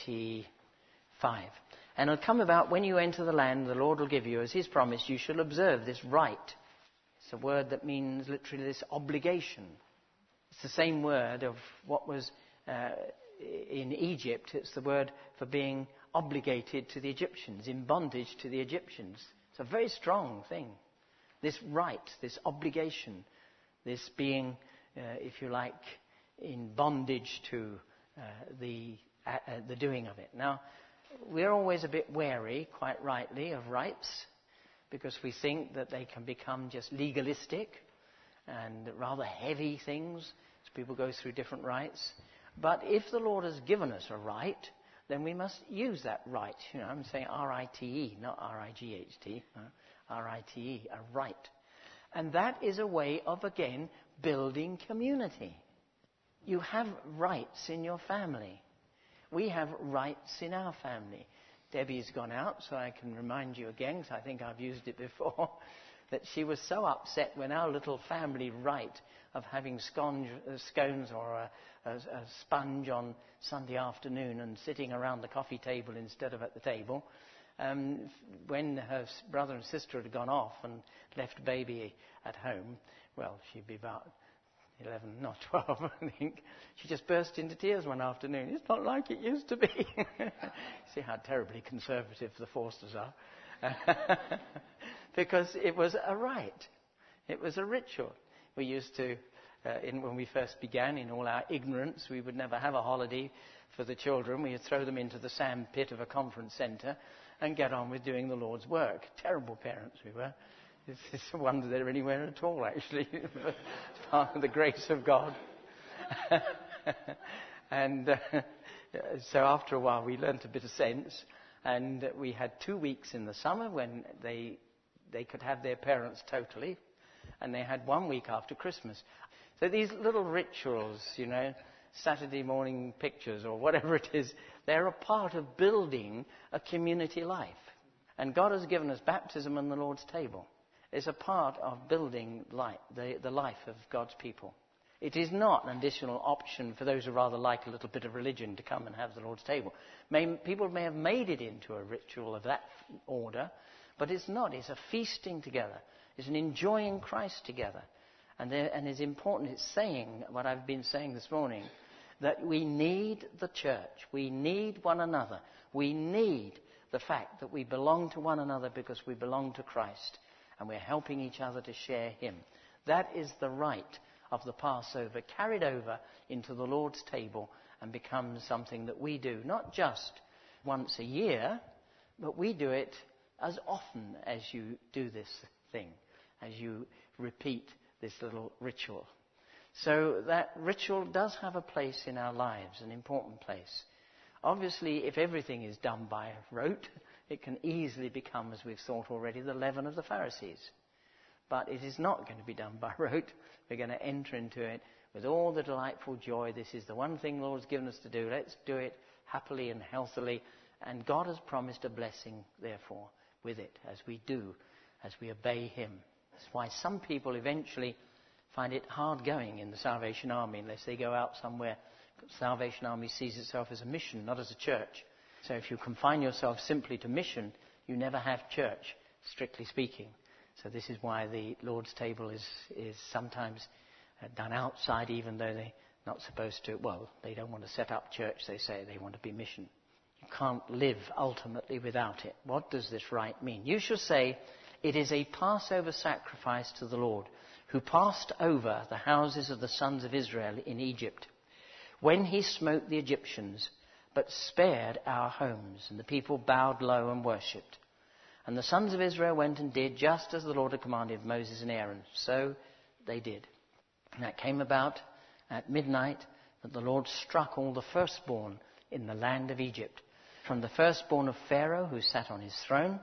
twenty-five. And it'll come about when you enter the land the Lord will give you as his promise, you shall observe this rite. It's a word that means literally this obligation. It's the same word of what was uh, in Egypt. It's the word for being obligated to the Egyptians, in bondage to the Egyptians. It's a very strong thing. This rite, this obligation, this being, uh, if you like, in bondage to uh, the uh, the doing of it. Now, we're always a bit wary, quite rightly, of rites, because we think that they can become just legalistic and rather heavy things as people go through different rites. But if the Lord has given us a rite, then we must use that rite. You know, I'm saying R I T E, not R I G H T, uh, R I T E, a rite. And that is a way of, again, building community. You have rights in your family. We have rights in our family. Debbie's gone out, so I can remind you again, because I think I've used it before, that she was so upset when our little family rite of having scones, uh, scones or a, a, a sponge on Sunday afternoon and sitting around the coffee table instead of at the table, um, when her brother and sister had gone off and left baby at home, well, she'd be about eleven, not twelve, I think. She just burst into tears one afternoon. It's not like it used to be. See how terribly conservative the Forsters are. Because it was a rite. It was a ritual. We used to, uh, in, when we first began, in all our ignorance, we would never have a holiday for the children. We would throw them into the sand pit of a conference centre and get on with doing the Lord's work. Terrible parents we were. It's, it's a wonder they're anywhere at all, actually. It's part of the grace of God. and uh, so after a while we learnt a bit of sense, and we had two weeks in the summer when they they could have their parents totally, and they had one week after Christmas. So these little rituals, you know, Saturday morning pictures or whatever it is, they're a part of building a community life. And God has given us baptism and the Lord's table. It's a part of building life, the, the life of God's people. It is not an additional option for those who rather like a little bit of religion to come and have the Lord's table. May, people may have made it into a ritual of that order, but it's not. It's a feasting together. It's an enjoying Christ together. And, there, and it's important, it's saying what I've been saying this morning, that we need the church. We need one another. We need the fact that we belong to one another because we belong to Christ. And we're helping each other to share Him. That is the rite of the Passover carried over into the Lord's table and becomes something that we do, not just once a year, but we do it as often as you do this thing, as you repeat this little ritual. So that ritual does have a place in our lives, an important place. Obviously, if everything is done by rote, it can easily become, as we've thought already, the leaven of the Pharisees. But it is not going to be done by rote. We're going to enter into it with all the delightful joy. This is the one thing the Lord's given us to do. Let's do it happily and healthily. And God has promised a blessing, therefore, with it, as we do, as we obey Him. That's why some people eventually find it hard going in the Salvation Army unless they go out somewhere. The Salvation Army sees itself as a mission, not as a church. So if you confine yourself simply to mission, you never have church, strictly speaking. So this is why the Lord's table is, is sometimes uh, done outside, even though they're not supposed to. Well, they don't want to set up church, they say. They want to be mission. You can't live ultimately without it. What does this rite mean? You shall say, it is a Passover sacrifice to the Lord, who passed over the houses of the sons of Israel in Egypt, when He smote the Egyptians, but spared our homes. And the people bowed low and worshipped. And the sons of Israel went and did just as the Lord had commanded Moses and Aaron. So they did. And that came about at midnight, that the Lord struck all the firstborn in the land of Egypt, from the firstborn of Pharaoh, who sat on his throne,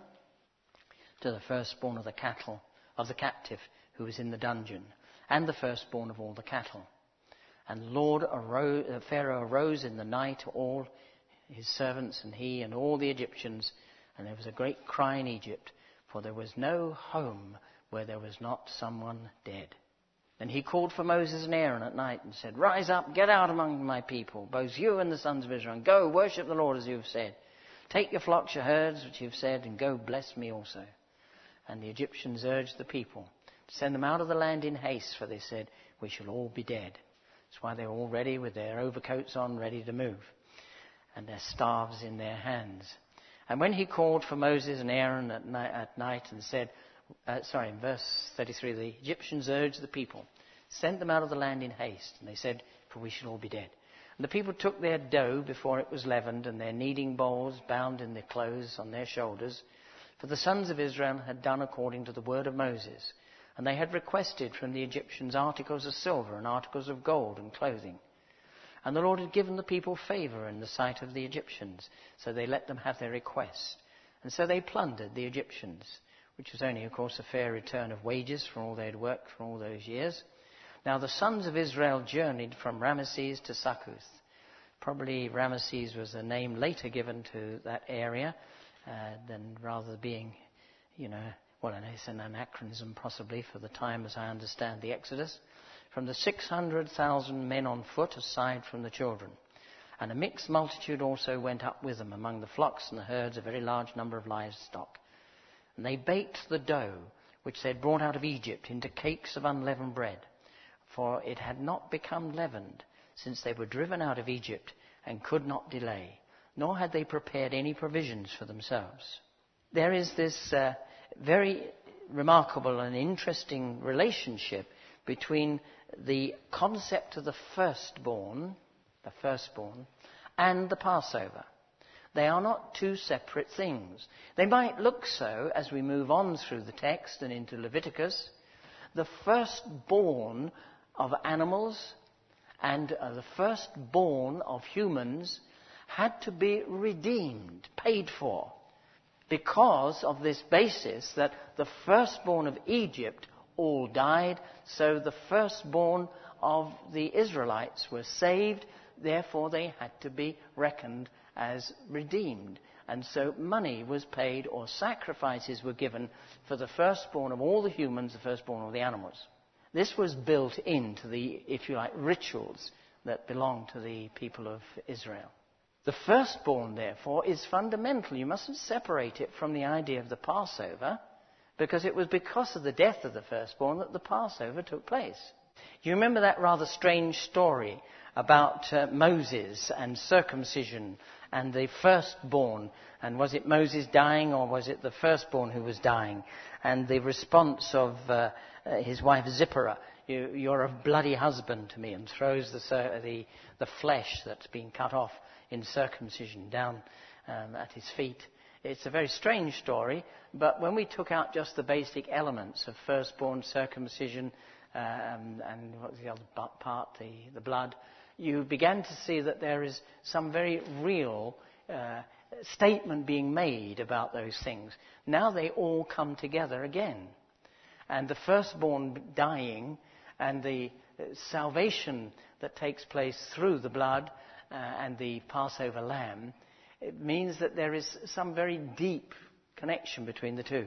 to the firstborn of the cattle, of the captive, who was in the dungeon, and the firstborn of all the cattle. And Lord arose, uh, Pharaoh arose in the night, all his servants and he and all the Egyptians, and there was a great cry in Egypt, for there was no home where there was not someone dead. Then he called for Moses and Aaron at night and said, rise up, get out among my people, both you and the sons of Israel, and go worship the Lord as you have said. Take your flocks, your herds, which you have said, and go bless me also. And the Egyptians urged the people to send them out of the land in haste, for they said, we shall all be dead. That's why they were all ready with their overcoats on, ready to move, and their staves in their hands. And when he called for Moses and Aaron at night, at night and said, uh, sorry, in verse thirty-three, the Egyptians urged the people, send them out of the land in haste. And they said, for we shall all be dead. And the people took their dough before it was leavened, and their kneading bowls bound in their clothes on their shoulders. For the sons of Israel had done according to the word of Moses, and they had requested from the Egyptians articles of silver and articles of gold and clothing. And the Lord had given the people favour in the sight of the Egyptians, so they let them have their request. And so they plundered the Egyptians, which was only, of course, a fair return of wages for all they had worked for all those years. Now the sons of Israel journeyed from Ramesses to Succoth. Probably Ramesses was a name later given to that area, uh, than rather being, you know, well, it's an anachronism possibly for the time as I understand the Exodus. From the six hundred thousand men on foot aside from the children. And a mixed multitude also went up with them among the flocks and the herds, a very large number of livestock. And they baked the dough which they had brought out of Egypt into cakes of unleavened bread, for it had not become leavened since they were driven out of Egypt and could not delay, nor had they prepared any provisions for themselves. There is this uh, very remarkable and interesting relationship between the concept of the firstborn, the firstborn, and the Passover. They are not two separate things. They might look so as we move on through the text and into Leviticus. The firstborn of animals and uh, the firstborn of humans had to be redeemed, paid for, because of this basis that the firstborn of Egypt all died, so the firstborn of the Israelites were saved, therefore they had to be reckoned as redeemed. And so money was paid or sacrifices were given for the firstborn of all the humans, the firstborn of the animals. This was built into the, if you like, rituals that belong to the people of Israel. The firstborn, therefore, is fundamental. You mustn't separate it from the idea of the Passover, because it was because of the death of the firstborn that the Passover took place. You remember that rather strange story about uh, Moses and circumcision and the firstborn, and was it Moses dying or was it the firstborn who was dying? And the response of uh, uh, his wife Zipporah, you, you're a bloody husband to me, and throws the, the, the flesh that's been cut off in circumcision down um, at his feet. It's a very strange story, but when we took out just the basic elements of firstborn, circumcision, um, and what was the other part, the, the blood, you began to see that there is some very real uh, statement being made about those things. Now they all come together again. And the firstborn dying and the salvation that takes place through the blood uh, and the Passover lamb, it means that there is some very deep connection between the two.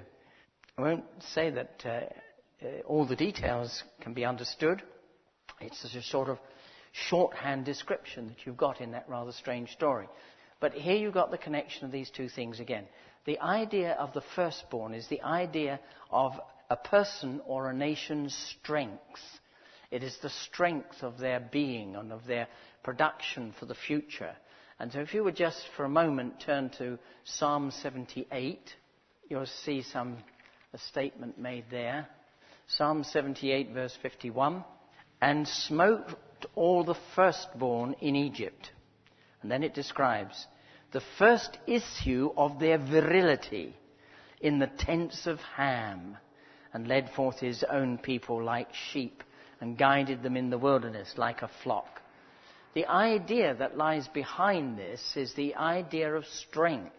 I won't say that uh, uh, all the details can be understood. It's a sort of shorthand description that you've got in that rather strange story. But here you've got the connection of these two things again. The idea of the firstborn is the idea of a person or a nation's strength. It is the strength of their being and of their production for the future. And so if you would just for a moment turn to Psalm seventy-eight, you'll see some a statement made there. Psalm seventy-eight verse fifty-one. And smote all the firstborn in Egypt. And then it describes the first issue of their virility in the tents of Ham, and led forth his own people like sheep, and guided them in the wilderness like a flock. The idea that lies behind this is the idea of strength.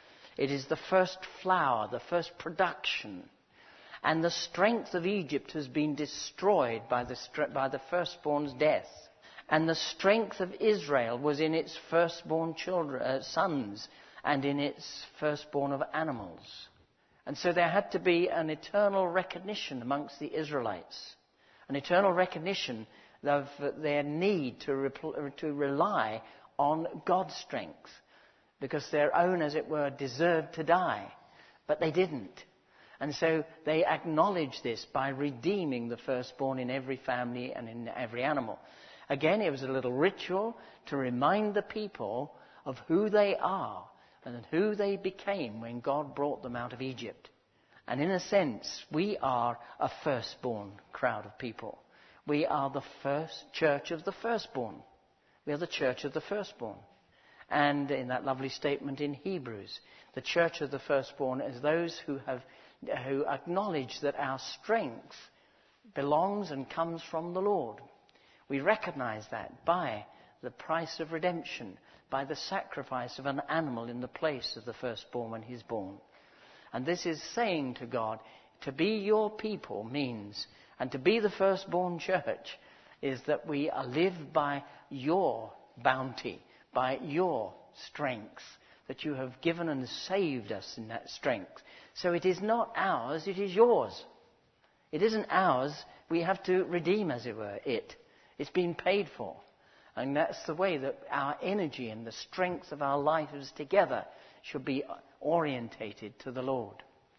It is the first flower, the first production. And the strength of Egypt has been destroyed by the, by the firstborn's death. And the strength of Israel was in its firstborn children, uh, sons, and in its firstborn of animals. And so there had to be an eternal recognition amongst the Israelites, an eternal recognition of their need to, repl- to rely on God's strength, because their own, as it were, deserved to die, but they didn't. And so they acknowledged this by redeeming the firstborn in every family and in every animal. Again, it was a little ritual to remind the people of who they are and who they became when God brought them out of Egypt. And in a sense, we are a firstborn crowd of people. We are the first church of the firstborn. We are the church of the firstborn. And in that lovely statement in Hebrews, the church of the firstborn is those who have who acknowledge that our strength belongs and comes from the Lord. We recognize that by the price of redemption, by the sacrifice of an animal in the place of the firstborn when he's born. And this is saying to God, to be your people means, and to be the firstborn church, is that we live by your bounty, by your strength, that you have given and saved us in that strength. So it is not ours, it is yours. It isn't ours, we have to redeem, as it were, it. It's been paid for. And that's the way that our energy and the strength of our lives together should be orientated to the Lord.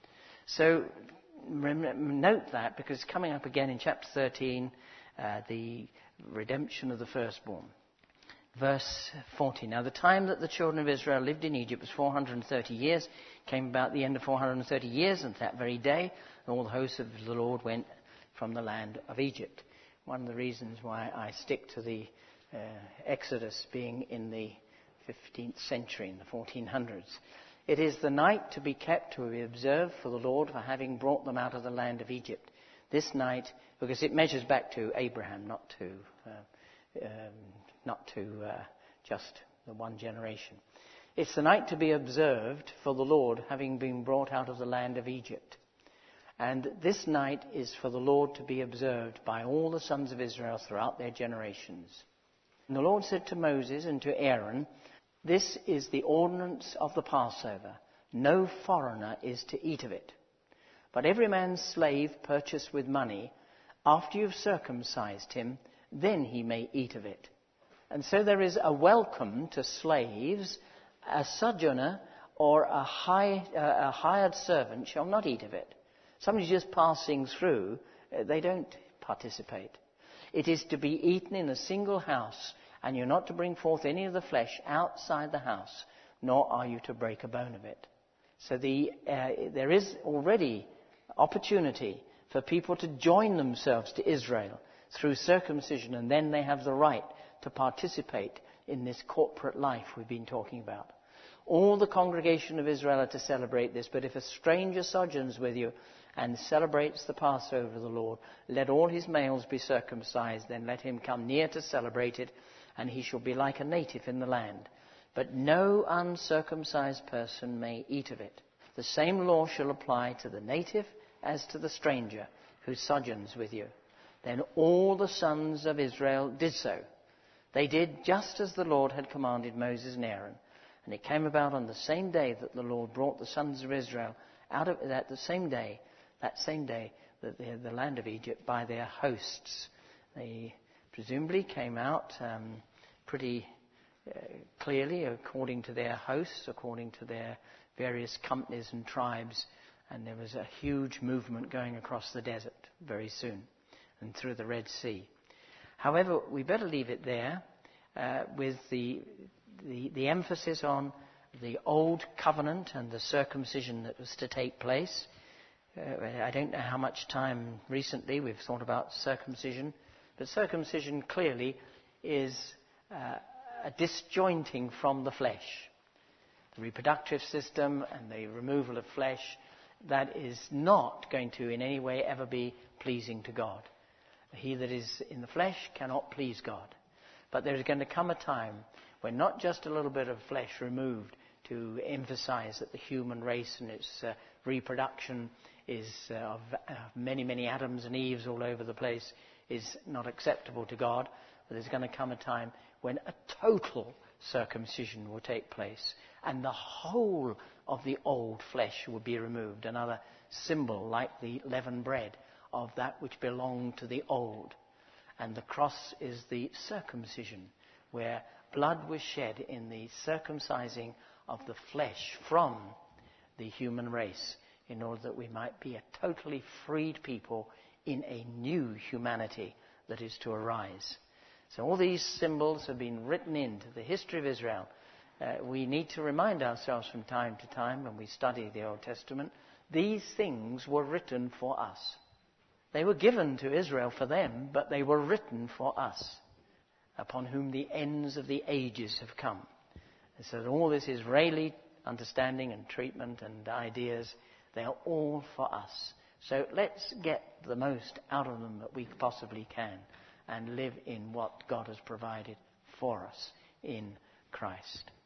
So rem- note that, because coming up again in chapter thirteen, uh, the redemption of the firstborn. Verse forty. Now the time that the children of Israel lived in Egypt was four hundred thirty years. Came about the end of four hundred thirty years, and that very day all the hosts of the Lord went from the land of Egypt. One of the reasons why I stick to the uh, Exodus being in the fifteenth century, in the fourteen hundreds. It is the night to be kept, to be observed for the Lord, for having brought them out of the land of Egypt. This night, because it measures back to Abraham, not to uh, um, not to uh, just the one generation. It's the night to be observed for the Lord, having been brought out of the land of Egypt. And this night is for the Lord to be observed by all the sons of Israel throughout their generations. And the Lord said to Moses and to Aaron, "This is the ordinance of the Passover. No foreigner is to eat of it. But every man's slave purchased with money, after you've circumcised him, then he may eat of it." And so there is a welcome to slaves. A sojourner or a, high, uh, a hired servant shall not eat of it. Somebody just passing through, uh, they don't participate. It is to be eaten in a single house, and you're not to bring forth any of the flesh outside the house, nor are you to break a bone of it. So the, uh, there is already opportunity for people to join themselves to Israel through circumcision, and then they have the right to participate in this corporate life we've been talking about. All the congregation of Israel are to celebrate this, but if a stranger sojourns with you and celebrates the Passover of the Lord, let all his males be circumcised, then let him come near to celebrate it, and he shall be like a native in the land. But no uncircumcised person may eat of it. The same law shall apply to the native as to the stranger who sojourns with you. Then all the sons of Israel did so. They did just as the Lord had commanded Moses and Aaron. And it came about on the same day that the Lord brought the sons of Israel out of that the same day, that same day that they had the land of Egypt by their hosts. They presumably came out um, pretty uh, clearly according to their hosts, according to their various companies and tribes. And there was a huge movement going across the desert very soon and through the Red Sea. However, we better leave it there uh, with the, the the emphasis on the old covenant and the circumcision that was to take place. Uh, I don't know how much time recently we've thought about circumcision, but circumcision clearly is uh, a disjointing from the flesh. The reproductive system and the removal of flesh, that is not going to in any way ever be pleasing to God. He that is in the flesh cannot please God. But there is going to come a time when not just a little bit of flesh removed to emphasize that the human race and its uh, reproduction is uh, of uh, many, many Adams and Eves all over the place is not acceptable to God. But there's going to come a time when a total circumcision will take place and the whole of the old flesh will be removed. Another symbol like the leavened bread of that which belonged to the old. And the cross is the circumcision, where blood was shed in the circumcising of the flesh from the human race, in order that we might be a totally freed people in a new humanity that is to arise. So all these symbols have been written into the history of Israel. Uh, we need to remind ourselves from time to time when we study the Old Testament, these things were written for us. They were given to Israel for them, but they were written for us. upon whom the ends of the ages have come. And so that all this Israeli understanding and treatment and ideas, they are all for us. So let's get the most out of them that we possibly can and live in what God has provided for us in Christ.